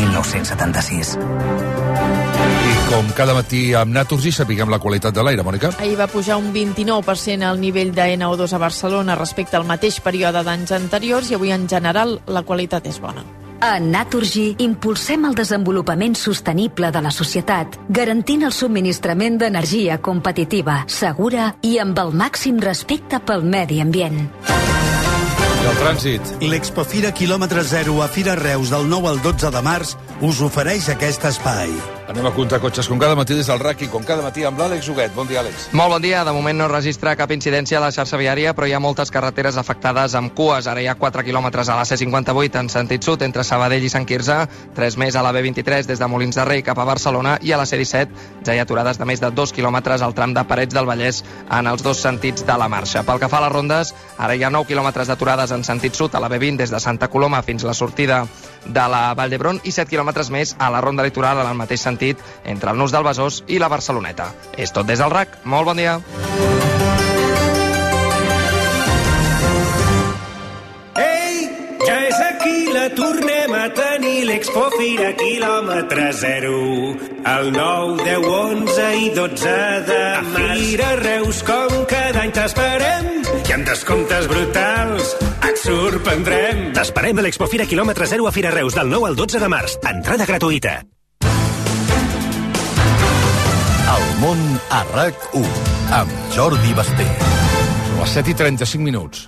1976. I com cada matí amb Naturgy sapiguem la qualitat de l'aire, Mònica. Ahir va pujar un 29% el nivell de NO2 a Barcelona respecte al mateix període d'anys anteriors i avui en general la qualitat és bona. A Naturgy impulsem el desenvolupament sostenible de la societat, garantint el subministrament d'energia competitiva, segura i amb el màxim respecte pel medi ambient. I el trànsit. L'Expofira quilòmetre zero a Fira Reus del 9 al 12 de març us ofereix aquest espai. Anem a comptar cotxes com cada matí des del RAC i com cada matí amb l'Àlex Huguet. Bon dia, Àlex. Molt bon dia. De moment no registra cap incidència a la xarxa viària, però hi ha moltes carreteres afectades amb cues. Ara hi ha 4 quilòmetres a la C58 en sentit sud entre Sabadell i Sant Quirze, 3 més a la B23 des de Molins de Rei cap a Barcelona, i a la C17 ja hi ha aturades de més de 2 quilòmetres al tram de Parets del Vallès en els dos sentits de la marxa. Pel que fa a les rondes, ara hi ha 9 quilòmetres d'aturades en sentit sud a la B20 des de Santa Coloma fins la sortida de la Vall d'Hebron i 7 quilòmetres més a la ronda litoral en el mateix sentit entre el Nus del Besòs i la Barceloneta. És tot des del RAC. Molt bon dia. Ei, ja és aquí, la tornem a tenir, l'Expo Fira quilòmetre zero. El 9, 10, 11 i 12 de març. A Fira Reus, com cada any t'esperem, i amb descomptes brutals et sorprendrem. T'esperem a l'Expo Fira quilòmetre zero a Fira Reus del 9 al 12 de març. Entrada gratuïta. El món a RAC1 amb Jordi Basté. Són les 7:35 minuts.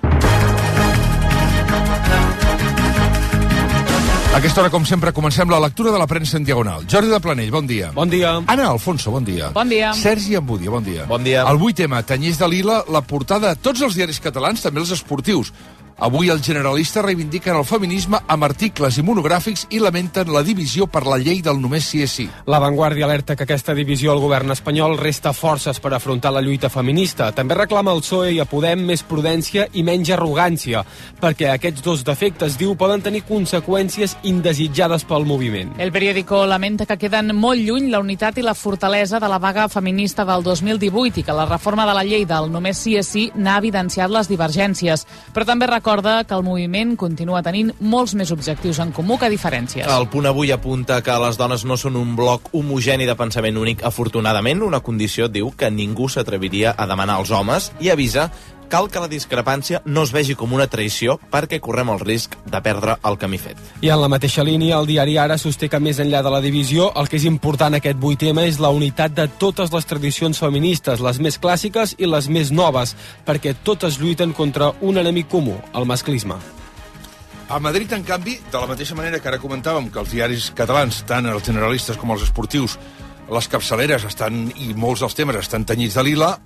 A aquesta hora, com sempre, comencem la lectura de la premsa en diagonal. Jordi de Planell, bon dia. Bon dia. Anna Alfonso, bon dia. Bon dia. Sergi Embúdia, bon dia. Bon dia. El 8M, Tanyís de Lila, la portada de tots els diaris catalans, també els esportius. Avui els generalistes reivindiquen el feminisme amb articles i monogràfics i lamenten la divisió per la llei del només sí és sí. La Vanguardia alerta que aquesta divisió al govern espanyol resta forces per afrontar la lluita feminista. També reclama al PSOE i a Podem més prudència i menys arrogància, perquè aquests dos defectes, diu, poden tenir conseqüències indesitjades pel moviment. El periòdico lamenta que queden molt lluny la unitat i la fortalesa de la vaga feminista del 2018 i que la reforma de la llei del només sí és sí n'ha evidenciat les divergències, però també recorda que el moviment continua tenint molts més objectius en comú que diferències. El Punt Avui apunta que les dones no són un bloc homogeni de pensament únic, afortunadament, una condició, diu, que ningú s'atreviria a demanar als homes, i avisa cal que la discrepància no es vegi com una traïció perquè correm el risc de perdre el camí fet. I en la mateixa línia, el diari Ara sosté que més enllà de la divisió, el que és important aquest 8M és la unitat de totes les tradicions feministes, les més clàssiques i les més noves, perquè totes lluiten contra un enemic comú, el masclisme. A Madrid, en canvi, de la mateixa manera que ara comentàvem que els diaris catalans, tant els generalistes com els esportius, les capçaleres estan, i molts dels temes estan tenyits de lila,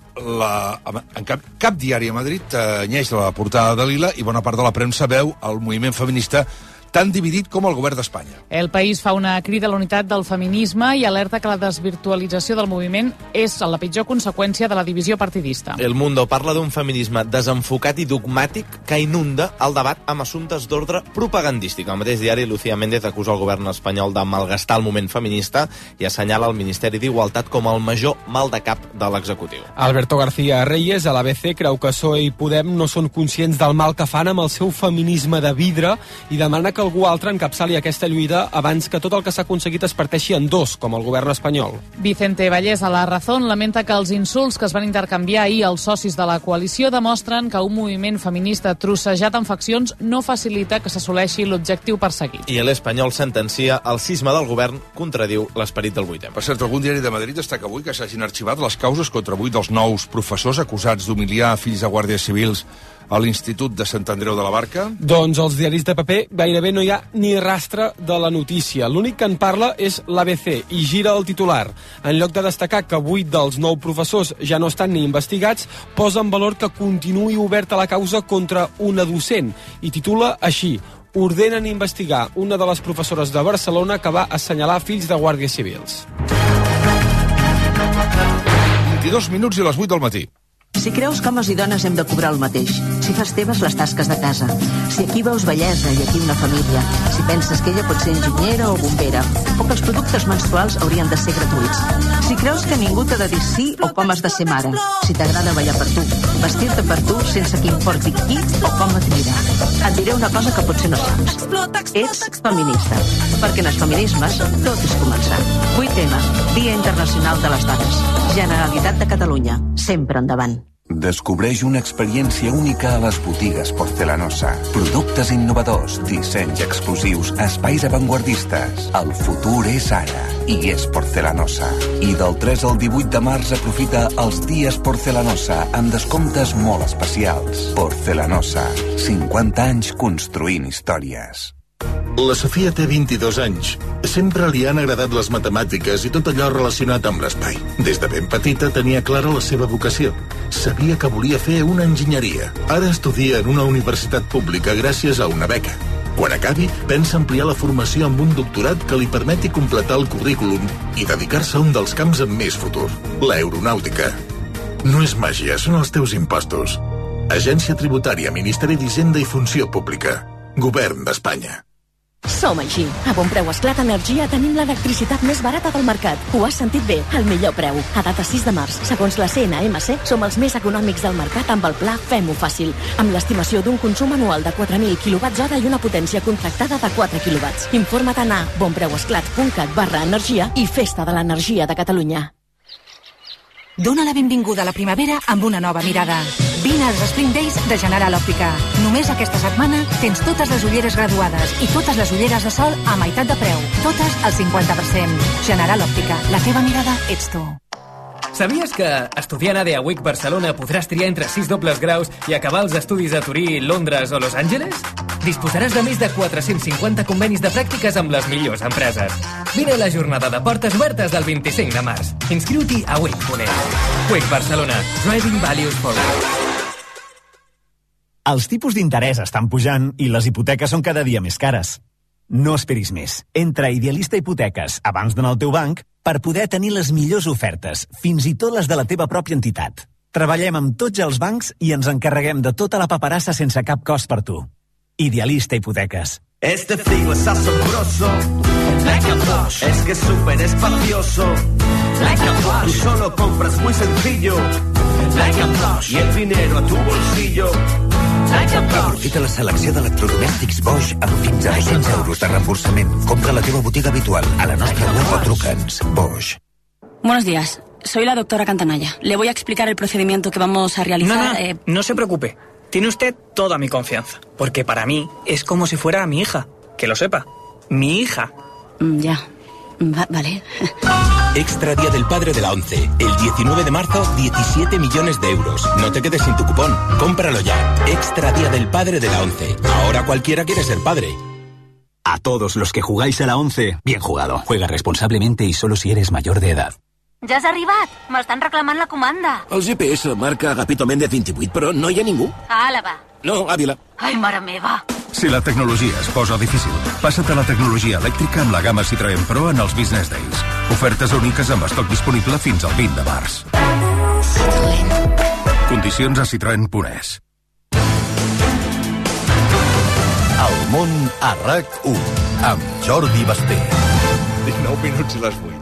cap diari a Madrid tenyeix la portada de lila i bona part de la premsa veu el moviment feminista tan dividit com el govern d'Espanya. El País fa una crida a la unitat del feminisme i alerta que la desvirtualització del moviment és la pitjor conseqüència de la divisió partidista. El Mundo parla d'un feminisme desenfocat i dogmàtic que inunda el debat amb assumptes d'ordre propagandístic. El mateix diari, Lucía Méndez acusa el govern espanyol de malgastar el moviment feminista i assenyala el Ministeri d'Igualtat com el major mal de cap de l'executiu. Alberto García Reyes, a l'ABC, creu que PSOE i Podem no són conscients del mal que fan amb el seu feminisme de vidre i demana que algú altre encapçali aquesta lluita abans que tot el que s'ha aconseguit es parteixi en dos, com el govern espanyol. Vicente Vallès, a La Razón, lamenta que els insults que es van intercanviar ahir als socis de la coalició demostren que un moviment feminista trossejat en faccions no facilita que s'assoleixi l'objectiu perseguit. I l'Espanyol sentencia el cisma del govern contradiu l'esperit del 8M. Per cert, algun diari de Madrid destaca avui que s'hagin arxivat les causes contra 8 dels nous professors acusats d'humiliar fills de guàrdies civils a l'Institut de Sant Andreu de la Barca? Doncs als diaris de paper gairebé no hi ha ni rastre de la notícia. L'únic que en parla és l'ABC i gira el titular. En lloc de destacar que 8 dels 9 professors ja no estan ni investigats, posa en valor que continuï oberta la causa contra una docent i titula així: ordenen investigar una de les professores de Barcelona que va assenyalar fills de guàrdies civils. 22 minuts i les 8 del matí. Si creus que homes i dones hem de cobrar el mateix, si fas teves les tasques de casa, si aquí veus bellesa i aquí una família, si penses que ella pot ser enginyera o bombera, o que els productes menstruals haurien de ser gratuïts, si creus que ningú t'ha de dir sí o com has de ser mare, si t'agrada ballar per tu, vestir-te per tu sense que importi qui o com et mira. Et diré una cosa que potser no saps. Ets feminista, perquè en els feminismes tot és començar. 8M, Dia Internacional de les Dones. Generalitat de Catalunya, sempre endavant. Descobreix una experiència única a les botigues Porcelanosa. Productes innovadors, dissenys exclusius, espais avantguardistes. El futur és ara i és Porcelanosa. I del 3 al 18 de març aprofita els dies Porcelanosa amb descomptes molt especials. Porcelanosa, 50 anys construint històries. La Sofia té 22 anys. Sempre li han agradat les matemàtiques i tot allò relacionat amb l'espai. Des de ben petita tenia clara la seva vocació. Sabia que volia fer una enginyeria. Ara estudia en una universitat pública gràcies a una beca. Quan acabi, pensa ampliar la formació amb un doctorat que li permeti completar el currículum i dedicar-se a un dels camps amb més futur, l'aeronàutica. No és màgia, són els teus impostos. Agència Tributària, Ministeri d'Hisenda i Funció Pública. Govern d'Espanya. Som així. A Bon Preu Esclat Energia tenim l'electricitat més barata del mercat. Ho has sentit bé, el millor preu. A data 6 de març, segons la CNMC, som els més econòmics del mercat amb el pla Fem-ho fàcil, amb l'estimació d'un consum anual de 4.000 kWh i una potència contractada de 4 kW. Informa't a bonpreuesclat.cat/energia i Festa de l'Energia de Catalunya. Dóna la benvinguda a la primavera amb una nova mirada. Vine als Spring Days de General Òptica. Només aquesta setmana tens totes les ulleres graduades i totes les ulleres de sol a meitat de preu. Totes al 50%. General Òptica. La teva mirada ets tu. Sabies que, estudiant a The Week Barcelona, podràs triar entre 6 dobles graus i acabar els estudis a Turí, Londres o Los Angeles? Disposaràs de més de 450 convenis de pràctiques amb les millors empreses. Vine a la jornada de portes obertes del 25 de març. Inscriu-t'hi a Week.es. Week Barcelona. Driving Values Forward. Els tipus d'interès estan pujant i les hipoteques són cada dia més cares. No esperis més. Entra a Idealista Hipoteques abans d'anar al teu banc per poder tenir les millors ofertes, fins i tot les de la teva pròpia entitat. Treballem amb tots els bancs i ens encarreguem de tota la paperassa sense cap cost per tu. Idealista Hipoteques. Este frigo es asombroso, like a Bosch. Es que es súper espacioso, like a Bosch. Tú solo compras muy sencillo, like a Bosch. Y el dinero a tu bolsillo, like a Bosch. Aprofita la selecció d'electrodomèstics Bosch amb fins a 200 euros de reembolsament. Compra a la teva botiga habitual, a la nostra web o truca'ns. Bosch. Buenos días, soy la doctora Cantanaya. Le voy a explicar el procedimiento que vamos a realizar. No se preocupe. Tiene usted toda mi confianza, porque para mí es como si fuera mi hija. Que lo sepa, mi hija. Ya, vale. Extra Día del Padre de la ONCE. El 19 de marzo, 17 millones de euros. No te quedes sin tu cupón. Cómpralo ya. Extra Día del Padre de la ONCE. Ahora cualquiera quiere ser padre. A todos los que jugáis a la ONCE, bien jugado. Juega responsablemente y solo si eres mayor de edad. Ja has arribat. M'estan reclamant la comanda. El GPS marca Agapito Méndez 28, però no hi ha ningú. A Àlava. No, Àvila. Ai, mare meva. Si la tecnologia es posa difícil, passa't a la tecnologia elèctrica amb la gamma Citroën Pro en els Business Days. Ofertes úniques amb estoc disponible fins al 20 de març. Citroën. Condicions a citroen.es. El món a RAC1 amb Jordi Basté. 19 minuts i les 8.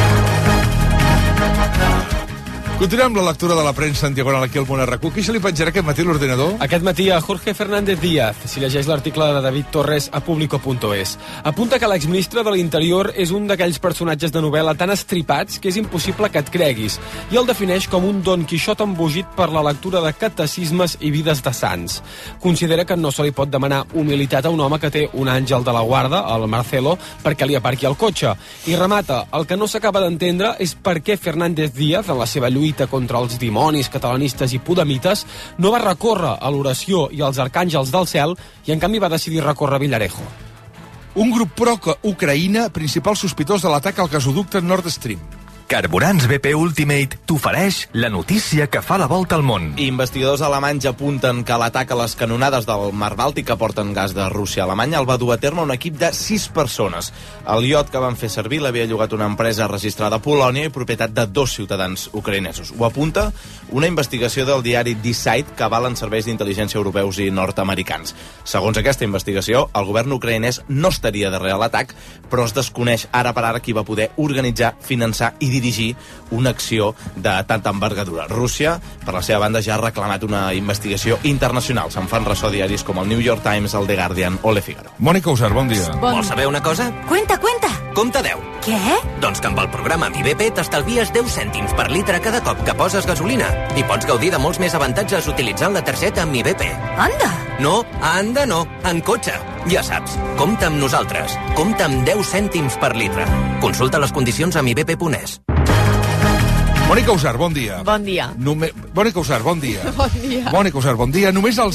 Continuem la lectura de la premsa en diagonal aquí al Món RAC1. Qui se li penjarà aquest matí l'ordinador? Aquest matí a Jorge Fernández Díaz, si llegeix l'article de David Torres a Público.es. Apunta que l'exministre de l'Interior és un d'aquells personatges de novel·la tan estripats que és impossible que et creguis, i el defineix com un Don Quixot embogit per la lectura de catecismes i vides de sants. Considera que no se li pot demanar humilitat a un home que té un àngel de la guarda, el Marcelo, perquè li aparqui el cotxe. I remata, el que no s'acaba d'entendre és per què Fernández Díaz, en la seva lluita contra els dimonis catalanistes i podemites, no va recórrer a l'oració i als arcàngels del cel i en canvi va decidir recórrer a Villarejo. Un grup pro-Ucraïna, principal sospitós de l'atac al gasoducte Nord Stream. Carburants BP Ultimate t'ofereix la notícia que fa la volta al món. Investigadors alemanys apunten que l'atac a les canonades del Mar Bàltic que porten gas de Rússia a Alemanya el va dur a terme un equip de 6 persones. El iot que van fer servir l'havia llogat una empresa registrada a Polònia i propietat de 2 ciutadans ucraïnesos. Ho apunta una investigació del diari Die Zeit que avalen serveis d'intel·ligència europeus i nord-americans. Segons aquesta investigació, el govern ucraïnès no estaria darrere l'atac, però es desconeix ara per ara qui va poder organitzar, finançar i dirigir una acció de tanta envergadura. Rússia, per la seva banda, ja ha reclamat una investigació internacional. Se'n fan ressò diaris com el New York Times, el The Guardian o Le Figaro. Mònica Usar, bon dia. Vols saber una cosa? Cuenta. Compte 10. Què? Doncs que amb el programa Mi BP t'estalvies 10 cèntims per litre cada cop que poses gasolina i pots gaudir de molts més avantatges utilitzant la targeta Mi BP. Anda! No, anda no, en cotxe. Ja saps, compta amb nosaltres. Compta amb 10 cèntims per litre. Consulta les condicions a mibp.es. Mònica Usar, bon dia. Bon dia. Mònica Usar, bon dia. Bon dia. Mònica Usar, bon dia. Només el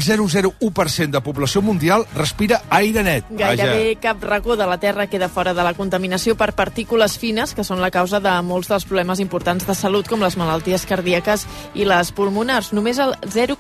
0,001% de població mundial respira aire net. Gairebé cap racó de la Terra queda fora de la contaminació per partícules fines, que són la causa de molts dels problemes importants de salut, com les malalties cardíaques i les pulmonars. Només el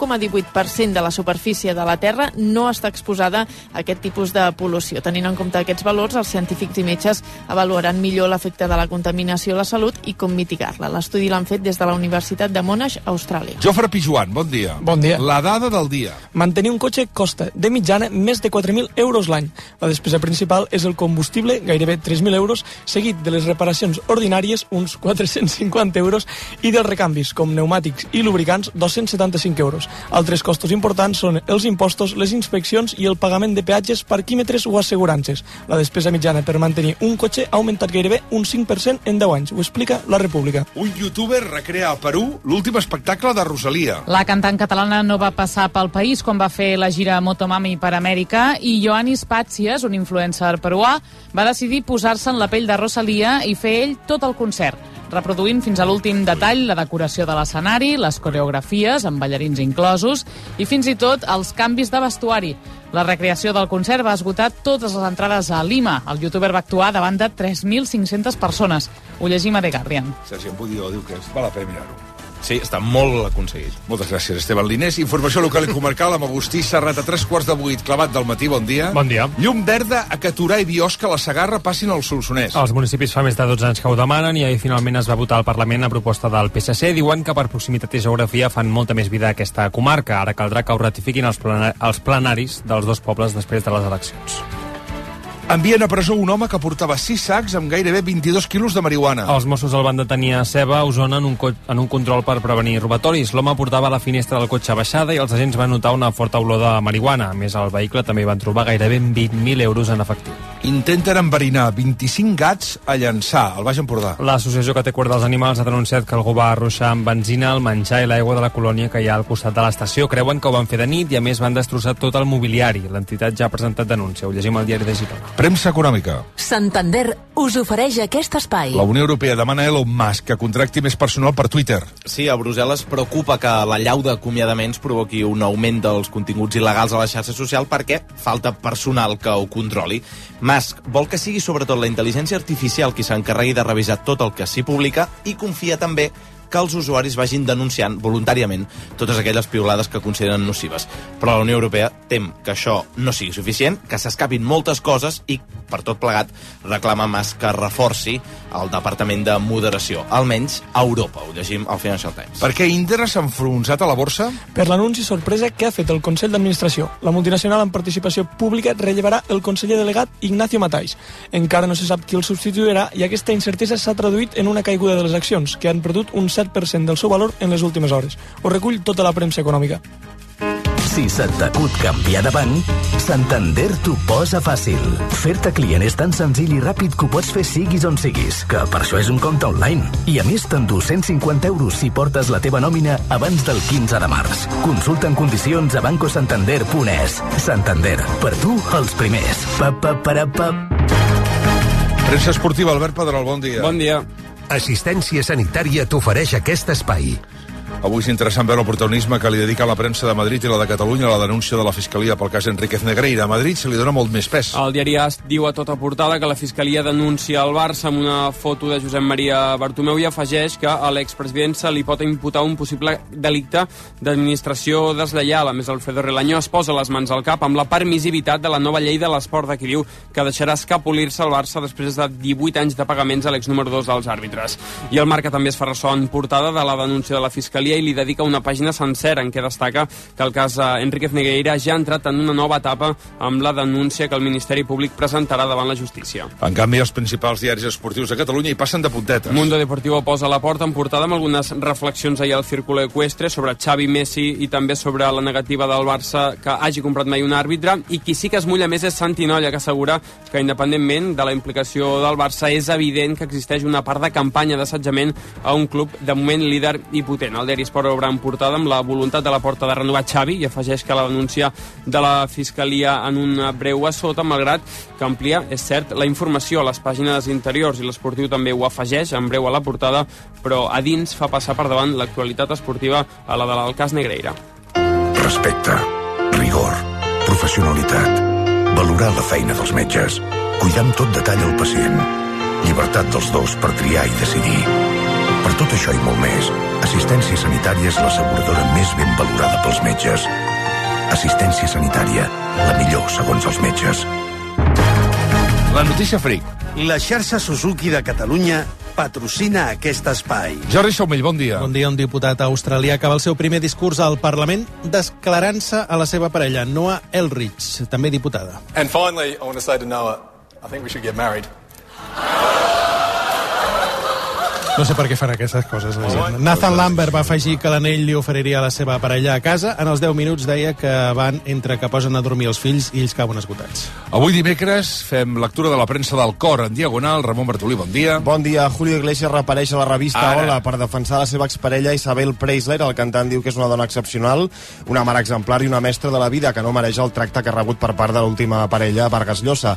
0,18% de la superfície de la Terra no està exposada a aquest tipus de pol·lució. Tenint en compte aquests valors, els científics i metges avaluaran millor l'efecte de la contaminació a la salut i com mitigar-la. L'estudi l'han fet des de la Universitat de Monash, Austràlia. Jofre Pijuan, bon dia. Bon dia. La dada del dia. Mantenir un cotxe costa, de mitjana, més de 4.000 euros l'any. La despesa principal és el combustible, gairebé 3.000 euros, seguit de les reparacions ordinàries, uns 450 euros, i dels recanvis, com pneumàtics i lubricants, 275 euros. Altres costos importants són els impostos, les inspeccions i el pagament de peatges, parquímetres o assegurances. La despesa mitjana per mantenir un cotxe ha augmentat gairebé un 5% en 10 anys. Ho explica La República. Un youtuber recrea a Perú l'últim espectacle de Rosalía. La cantant catalana no va passar pel país quan va fer la gira Motomami per Amèrica i Ioannis Pàtzies, un influencer peruà, va decidir posar-se en la pell de Rosalía i fer ell tot el concert, reproduint fins a l'últim detall la decoració de l'escenari, les coreografies, amb ballarins inclosos, i fins i tot els canvis de vestuari. La recreació del concert va esgotar totes les entrades a Lima. El youtuber va actuar davant de 3.500 persones. Ho llegim a The Guardian. Sergi Ampudio diu que val la pena mirar-ho. Sí, està molt aconseguit. Moltes gràcies, Esteban Linés. Informació local i comarcal amb Agustí Serrat a 7:45, clavat del matí. Bon dia. Bon dia. Llum verda a que Torà i Biosca, la Segarra, passin al Solsonès. Els municipis fa més de 12 anys que ho demanen i ahir finalment es va votar al Parlament a proposta del PSC. Diuen que per proximitat i geografia fan molta més vida a aquesta comarca. Ara caldrà que ho ratifiquin els plenaris dels dos pobles després de les eleccions. Envien a presó un home que portava 6 sacs amb gairebé 22 quilos de marihuana. Els Mossos el van detenir a Ceba, a Osona, en un control per prevenir robatoris. L'home portava la finestra del cotxe baixada i els agents van notar una forta olor de marihuana. A més, al vehicle també van trobar gairebé 20.000 euros en efectiu. Intenten enverinar 25 gats a Llançà, al Baix Empordà. L'associació que té cura dels animals ha denunciat que algú va arruixar amb benzina el menjar i l'aigua de la colònia que hi ha al costat de l'estació. Creuen que ho van fer de nit i, a més, van destrossar tot el mobiliari. L'entitat ja ha presentat denúncia. Ho llegim al diari de Girona. Premsa econòmica. Santander us ofereix aquest espai. La Unió Europea demana a Elon Musk que contracti més personal per Twitter. Sí, a Brussel·les preocupa que la llau d'acomiadaments provoqui un augment dels continguts il·legals a la xarxa social perquè falta personal que ho controli. Musk vol que sigui sobretot la intel·ligència artificial qui s'encarregui de revisar tot el que s'hi publica i confia també que els usuaris vagin denunciant voluntàriament totes aquelles piulades que consideren nocives. Però la Unió Europea tem que això no sigui suficient, que s'escapin moltes coses i, per tot plegat, reclama Musk que reforci el Departament de Moderació, almenys a Europa. Ho llegim al Financial Times. Per què Indra s'ha enfonsat a la borsa? Per l'anunci sorpresa que ha fet el Consell d'Administració. La multinacional en participació pública rellevarà el conseller delegat Ignacio Matais. Encara no se sap qui el substituirà i aquesta incertesa s'ha traduït en una caiguda de les accions, que han perdut un 7% del seu valor en les últimes hores. Ho recull tota la premsa econòmica. Si se't acut canviar de banc, Santander t'ho posa fàcil. Fer-te client és tan senzill i ràpid que ho pots fer siguis on siguis, que per això és un compte online. I a més t'endú 150 euros si portes la teva nòmina abans del 15 de març. Consulta en condicions a bancosantander.es. Santander, per tu, els primers. Premsa esportiva, Albert Pedrol, bon dia. Bon dia. Assistència Sanitària t'ofereix aquest espai. Avui és interessant veure el protagonisme que li dedica la premsa de Madrid i la de Catalunya a la denúncia de la Fiscalia pel cas Enríquez Negreira. A Madrid se li dona molt més pes. El diari AS diu a tota portada que la Fiscalia denuncia el Barça amb una foto de Josep Maria Bartomeu i afegeix que a l'expresident se li pot imputar un possible delicte d'administració deslleial. A més, Alfredo Relaño es posa les mans al cap amb la permissivitat de la nova llei de l'esport, de qui diu que deixarà escapolir-se el Barça després de 18 anys de pagaments a l'ex número 2 dels àrbitres. I el Marca també es fa ressò en portada de la denúncia de la Fiscalia i li dedica una pàgina sencera en què destaca que el cas Enríquez Negreira ja ha entrat en una nova etapa amb la denúncia que el Ministeri Públic presentarà davant la justícia. En canvi, els principals diaris esportius de Catalunya hi passen de puntetes. Mundo Deportivo posa la porta en portada amb algunes reflexions ahir al Círculo Ecuestre sobre Xavi, Messi i també sobre la negativa del Barça que hagi comprat mai un àrbitre, i qui sí que es mulla més és Santi Nolla, que assegura que independentment de la implicació del Barça és evident que existeix una part de campanya d'assetjament a un club de moment líder i potent. El diari Sport obre en portada amb la voluntat de la Porta de renovar Xavi i afegeix que la denúncia de la Fiscalia en un breu a sota, malgrat que amplia, és cert, la informació a les pàgines interiors, i l'Esportiu també ho afegeix en breu a la portada, però a dins fa passar per davant l'actualitat esportiva a la del cas Negreira. Respecte, rigor, professionalitat, valorar la feina dels metges, cuidar amb tot detall el pacient, llibertat dels dos per triar i decidir. Per tot això i molt més, Assistència Sanitària és l'asseguradora més ben valorada pels metges. Assistència Sanitària, la millor segons els metges. La notícia fric. La xarxa Suzuki de Catalunya patrocina aquest espai. Jordi Saumell, bon dia. Bon dia. Un diputat australià acaba el seu primer discurs al Parlament declarant-se a la seva parella, Noah Elrich, també diputada. And finally, I want to say to Noah, I think we should get married. No sé per què fan aquestes coses. Nathan Lambert va afegir que l'anell li oferiria a la seva parella a casa. En els 10 minuts deia que van entre que posen a dormir els fills i ells cauen esgotats. Avui dimecres fem lectura de la premsa del Cor en diagonal. Ramon Bertolí, bon dia. Bon dia. Julio Iglesias reapareix a la revista Hola per defensar la seva exparella Isabel Preisler. El cantant diu que és una dona excepcional, una mare exemplar i una mestra de la vida que no mereix el tracte que ha rebut per part de l'última parella, Vargas Llosa.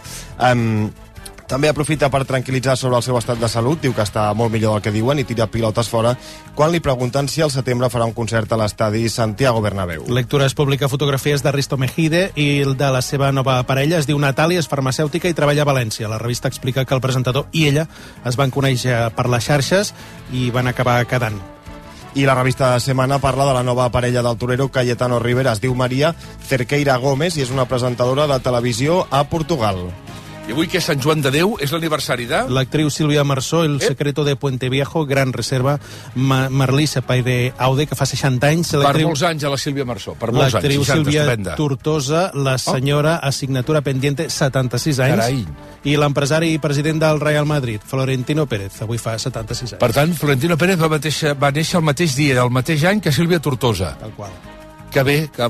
També aprofita per tranquil·litzar sobre el seu estat de salut, diu que està molt millor del que diuen i tira pilotes fora quan li pregunten si al setembre farà un concert a l'estadi Santiago Bernabéu. Lectures pública, fotografies de Risto Mejide i de la seva nova parella. Es diu Natàlia, és farmacèutica i treballa a València. La revista explica que el presentador i ella es van conèixer per les xarxes i van acabar quedant. I la revista Semana parla de la nova parella del torero Cayetano Rivera. Es diu Maria Cerqueira Gómez i és una presentadora de televisió a Portugal. I avui que és Sant Joan de Déu, és l'aniversari de... L'actriu Sílvia Marsó, El secreto de Puente Viejo, Gran Reserva, Merlí Sepaire Aude, que fa 60 anys. Per molts anys a la Sílvia Marsó, per molts anys. L'actriu Sílvia Tortosa, la senyora Asignatura Pendiente, 76 anys. Carai. I l'empresari i president del Real Madrid, Florentino Pérez, avui fa 76 anys. Per tant, Florentino Pérez va néixer el mateix dia, el mateix any que Sílvia Tortosa. Tal qual. Que bé, que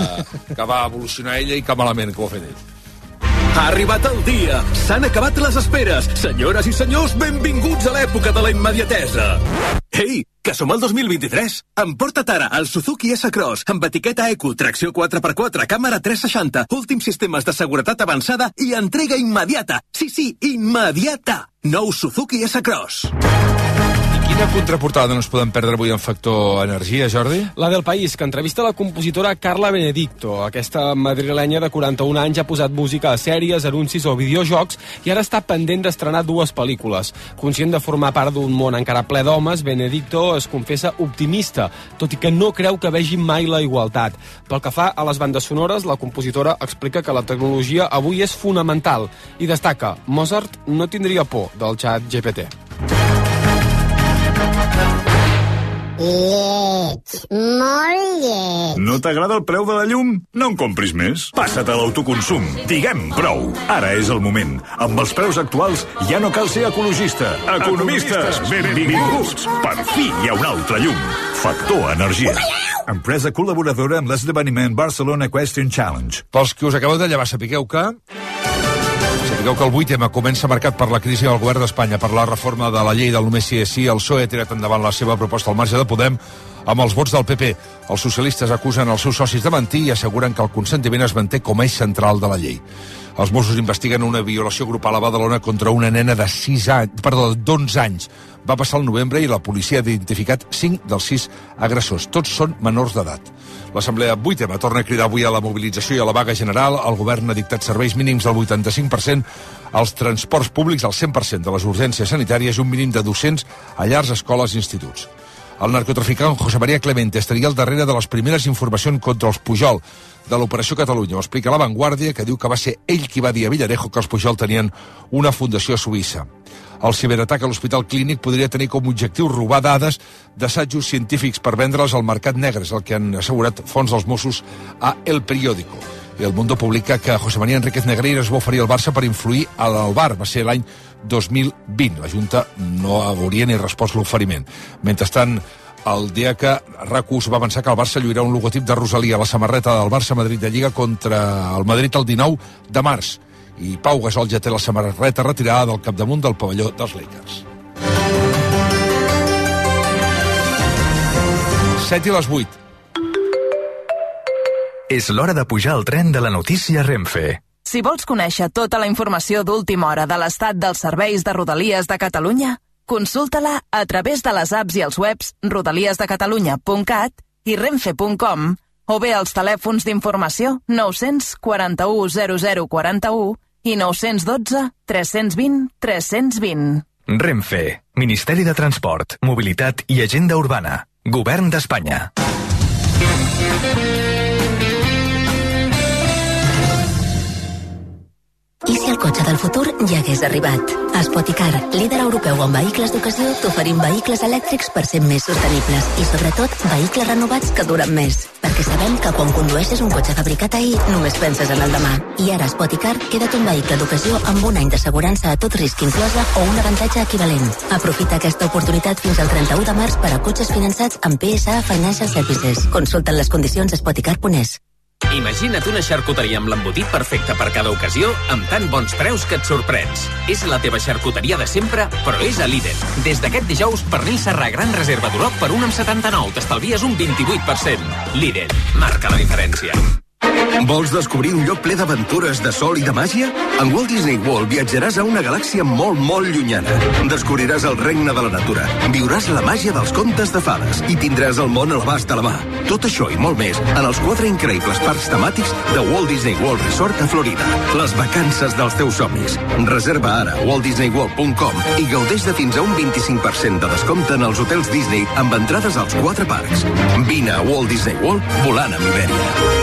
va evolucionar ella i que malament que ho ha fet ell. Ha arribat el dia. S'han acabat les esperes. Senyores i senyors, benvinguts a l'època de la immediatesa. Ei, que som al 2023. Emporta't ara el Suzuki S-Cross amb etiqueta Eco, tracció 4x4, càmera 360, últims sistemes de seguretat avançada i entrega immediata. Sí, immediata. Nou Suzuki S-Cross. Quina contraportada no ens podem perdre avui en Factor Energia, Jordi? La del País, que entrevista la compositora Carla Benedicto. Aquesta madrilenya de 41 anys ha posat música a sèries, anuncis o videojocs i ara està pendent d'estrenar 2 pel·lícules. Conscient de formar part d'un món encara ple d'homes, Benedicto es confessa optimista, tot i que no creu que vegi mai la igualtat. Pel que fa a les bandes sonores, la compositora explica que la tecnologia avui és fonamental i destaca: Mozart no tindria por del xat GPT. Lleig, molt lleig. No t'agrada el preu de la llum? No en compris més. Passa't a l'autoconsum. Diguem prou. Ara és el moment. Amb els preus actuals ja no cal ser ecologista. Economistes, benvinguts. Per fi hi ha un altre llum. Factor Energia. Empresa col·laboradora amb l'esdeveniment Barcelona Equestrian Challenge. Pels que us acabeu de llevar, sapigueu que el 8 tema comença marcat per la crisi del govern d'Espanya per la reforma de la llei del només sí és sí. El PSOE ha tirat endavant la seva proposta al marge de Podem amb els vots del PP. Els socialistes acusen els seus socis de mentir i asseguren que el consentiment es manté com a eix central de la llei. Els Mossos investiguen una violació grupal a Badalona contra una nena de 11 anys. Va passar el novembre i la policia ha identificat 5 dels 6 agressors. Tots són menors d'edat. L'Assemblea 8 torna a cridar avui a la mobilització i a la vaga general. El govern ha dictat serveis mínims del 85%, als transports públics al 100% de les urgències sanitàries i un mínim de 200 a llars, escoles i instituts. El narcotraficant José María Clemente estaria al darrere de les primeres informacions contra els Pujol de l'Operació Catalunya. Ho explica La Vanguardia, que diu que va ser ell qui va dir a Villarejo que els Pujol tenien una fundació a Suïssa. El ciberatac a l'Hospital Clínic podria tenir com a objectiu robar dades d'assajos científics per vendre'ls al mercat negre, és el que han assegurat fonts dels Mossos a El Periódico. I El Mundo publica que José María Enríquez Negreira es va oferir al Barça per influir a l'Albar. Va ser l'any 2020. La Junta no hauria ni respost l'oferiment. Mentrestant, el dia que RAC1 va avançar que el Barça lluirà un logotip de Rosalía a la samarreta del Barça-Madrid de Lliga contra el Madrid el 19 de març. I Pau Gasol ja té la samarreta retirada del capdamunt del pavelló dels Lakers. 7 i les 8. És l'hora de pujar al tren de la notícia Renfe. Si vols conèixer tota la informació d'última hora de l'estat dels serveis de Rodalies de Catalunya, consulta-la a través de les apps i els webs rodaliesdecatalunya.cat i renfe.com o bé als telèfons d'informació 941 0041 i 912 320 320. Renfe, Ministeri de Transport, Mobilitat i Agenda Urbana, Govern d'Espanya. I si el cotxe del futur ja hagués arribat? A Spoticar, líder europeu en vehicles d'ocasió, t'oferim vehicles elèctrics per ser més sostenibles i, sobretot, vehicles renovats que duren més. Perquè sabem que quan condueixes un cotxe fabricat ahir, només penses en el demà. I ara a Spoticar, queda't un vehicle d'ocasió amb un any d'assegurança a tot risc inclosa o un avantatge equivalent. Aprofita aquesta oportunitat fins al 31 de març per a cotxes finançats amb PSA Financial Services. Consulta les condicions a spoticar.es. Imagina't una xarcuteria amb l'embotit perfecte per cada ocasió, amb tan bons preus que et sorprens. És la teva xarcuteria de sempre, però és a Lidl. Des d'aquest dijous, pernil serrà gran reserva d'Urop per 1,79. T'estalvies un 28%. Lidl, marca la diferència. Vols descobrir un lloc ple d'aventures, de sol i de màgia? En Walt Disney World viatjaràs a una galàxia molt, molt llunyana. Descobriràs el regne de la natura, viuràs la màgia dels contes de fades i tindràs el món a l'abast de la mà. Tot això i molt més en els 4 increïbles parcs temàtics de Walt Disney World Resort a Florida. Les vacances dels teus somnis. Reserva ara a waltdisneyworld.com i gaudeix de fins a un 25% de descompte en els hotels Disney amb entrades als 4 parcs. Vine a Walt Disney World volant amb Iberia.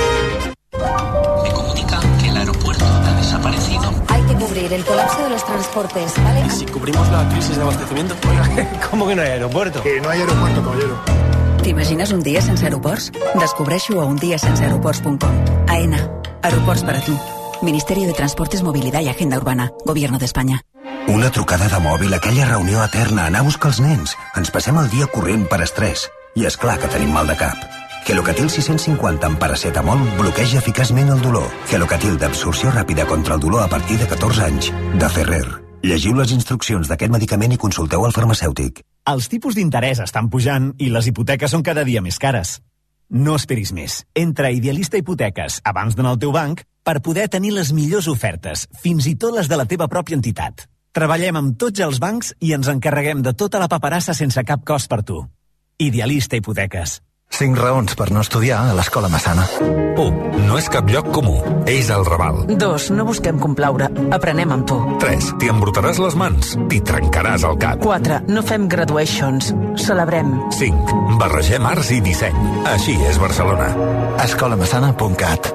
Me comunican que el aeropuerto ha desaparecido. Hay que cubrir el colapso de los transportes, ¿vale? ¿Y si cubrimos la crisis de abastecimiento? ¿Cómo que no hay aeropuerto? Que no hay aeropuerto, caballero. T'imagines un dia sense aeroports? Descobreixo a undiasenseaeroports.com. AENA. Aeroports per a tu. Ministerio de Transportes, Movilidad y Agenda Urbana. Gobierno d'Espanya. Una trucada de mòbil, aquella reunió eterna, anar a buscar els nens. Ens passem el dia corrent per estrès. I és clar que tenim mal de cap. Gelocatil 650 amb paracetamol bloqueja eficaçment el dolor. Gelocatil d'absorció ràpida contra el dolor a partir de 14 anys. De Ferrer. Llegiu les instruccions d'aquest medicament i consulteu el farmacèutic. Els tipus d'interès estan pujant i les hipoteques són cada dia més cares. No esperis més. Entra a Idealista Hipoteques abans d'anar al teu banc per poder tenir les millors ofertes, fins i tot les de la teva pròpia entitat. Treballem amb tots els bancs i ens encarreguem de tota la paperassa sense cap cost per tu. Idealista Hipoteques. 5 raons per no estudiar a l'Escola Massana. 1. No és cap lloc comú. És el Raval. 2. No busquem complaure. Aprenem amb tu. 3. T'hi embrutaràs les mans. T'hi trencaràs el cap. 4. No fem graduations. Celebrem. 5. Barregem arts i disseny. Així és Barcelona. escolamassana.cat.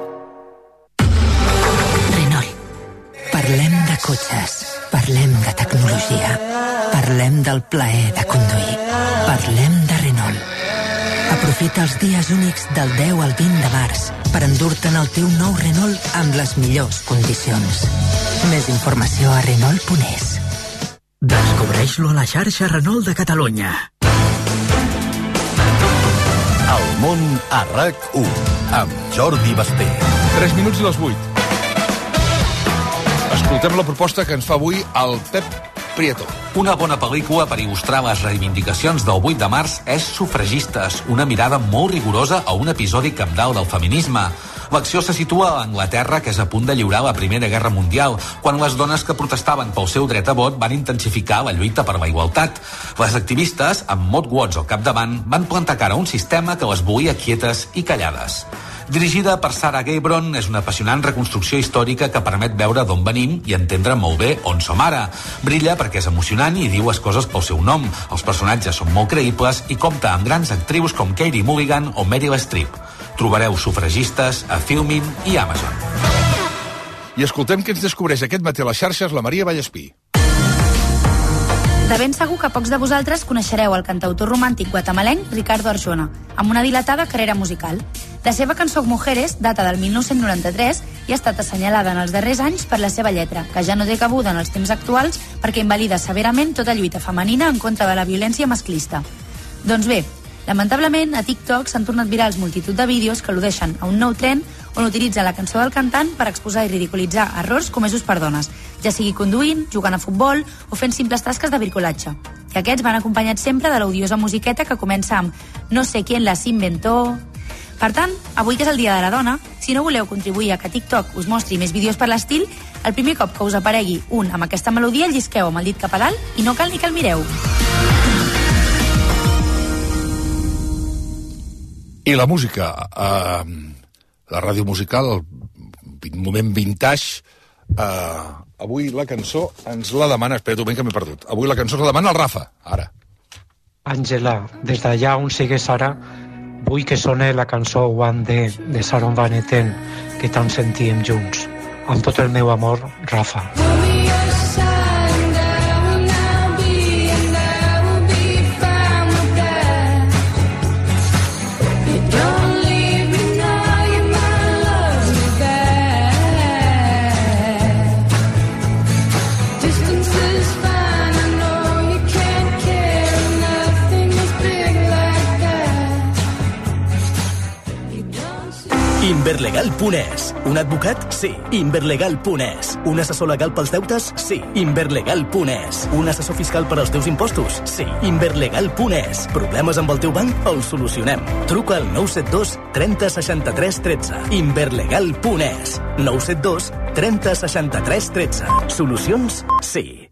Renault. Parlem de cotxes. Parlem de tecnologia. Parlem del plaer de conduir. Parlem de Renault. Aprofita els dies únics del 10 al 20 de març per endur-te'n el teu nou Renault amb les millors condicions. Més informació a Renault.es. Descobreix-lo a la xarxa Renault de Catalunya. El món a RAC1 amb Jordi Basté. 3 minuts i les 8. Escoltem la proposta que ens fa avui el Pep Prieto. Una bona pel·lícula per il·lustrar les reivindicacions del 8 de març és Sufragistes, una mirada molt rigorosa a un episodi cabdal del feminisme. L'acció se situa a Anglaterra, que és a punt de lliurar la Primera Guerra Mundial, quan les dones que protestaven pel seu dret a vot van intensificar la lluita per la igualtat. Les activistes, amb Maud Watts al capdavant, van plantar cara a un sistema que les volia quietes i callades. Dirigida per Sarah Gabron, és una apassionant reconstrucció històrica que permet veure d'on venim i entendre molt bé on som ara. Brilla perquè és emocionant i diu les coses pel seu nom. Els personatges són molt creïbles i compta amb grans actrius com Katie Mulligan o Meryl Streep. Trobareu Sufragistes a Filmin i Amazon. I escoltem què ens descobreix aquest matí a les xarxes la Maria Vallespí. De ben segur que pocs de vosaltres coneixereu el cantautor romàntic guatemalenc Ricardo Arjona, amb una dilatada carrera musical. La seva cançó Mujeres data del 1993 i ha estat assenyalada en els darrers anys per la seva lletra, que ja no té cabuda en els temps actuals perquè invalida severament tota lluita femenina en contra de la violència masclista. Doncs bé, lamentablement, a TikTok s'han tornat virals multitud de vídeos que al·ludeixen a un nou trend on utilitza la cançó del cantant per exposar i ridiculitzar errors comesos per dones, ja sigui conduint, jugant a futbol o fent simples tasques de bricolatge. i aquests van acompanyats sempre de l'odiosa musiqueta que comença amb no sé quién las inventó. Per tant, avui que és el Dia de la Dona, si no voleu contribuir a que TikTok us mostri més vídeos per l'estil, el primer cop que us aparegui un amb aquesta melodia el llisqueu amb el dit cap a dalt i no cal ni que el mireu. I la música, la ràdio musical, el moment vintage, avui la cançó ens la demana, espera un moment que m'he perdut, avui la cançó ens la demana el Rafa, ara. Àngela, des d'allà on sigues ara, vull que sone la cançó One Day de Sharon Van Etten, que tant sentíem junts. Amb tot el meu amor, Rafa. Inverlegal.es. Un advocat? Sí. Inverlegal.es. Un assessor legal pels deutes? Sí. Inverlegal.es. Un assessor fiscal per als teus impostos? Sí. Inverlegal.es. Problemes amb el teu banc? Els solucionem. Truca al 972 30 63 13. Inverlegal.es. 972 30 63 13. Solucions? Sí.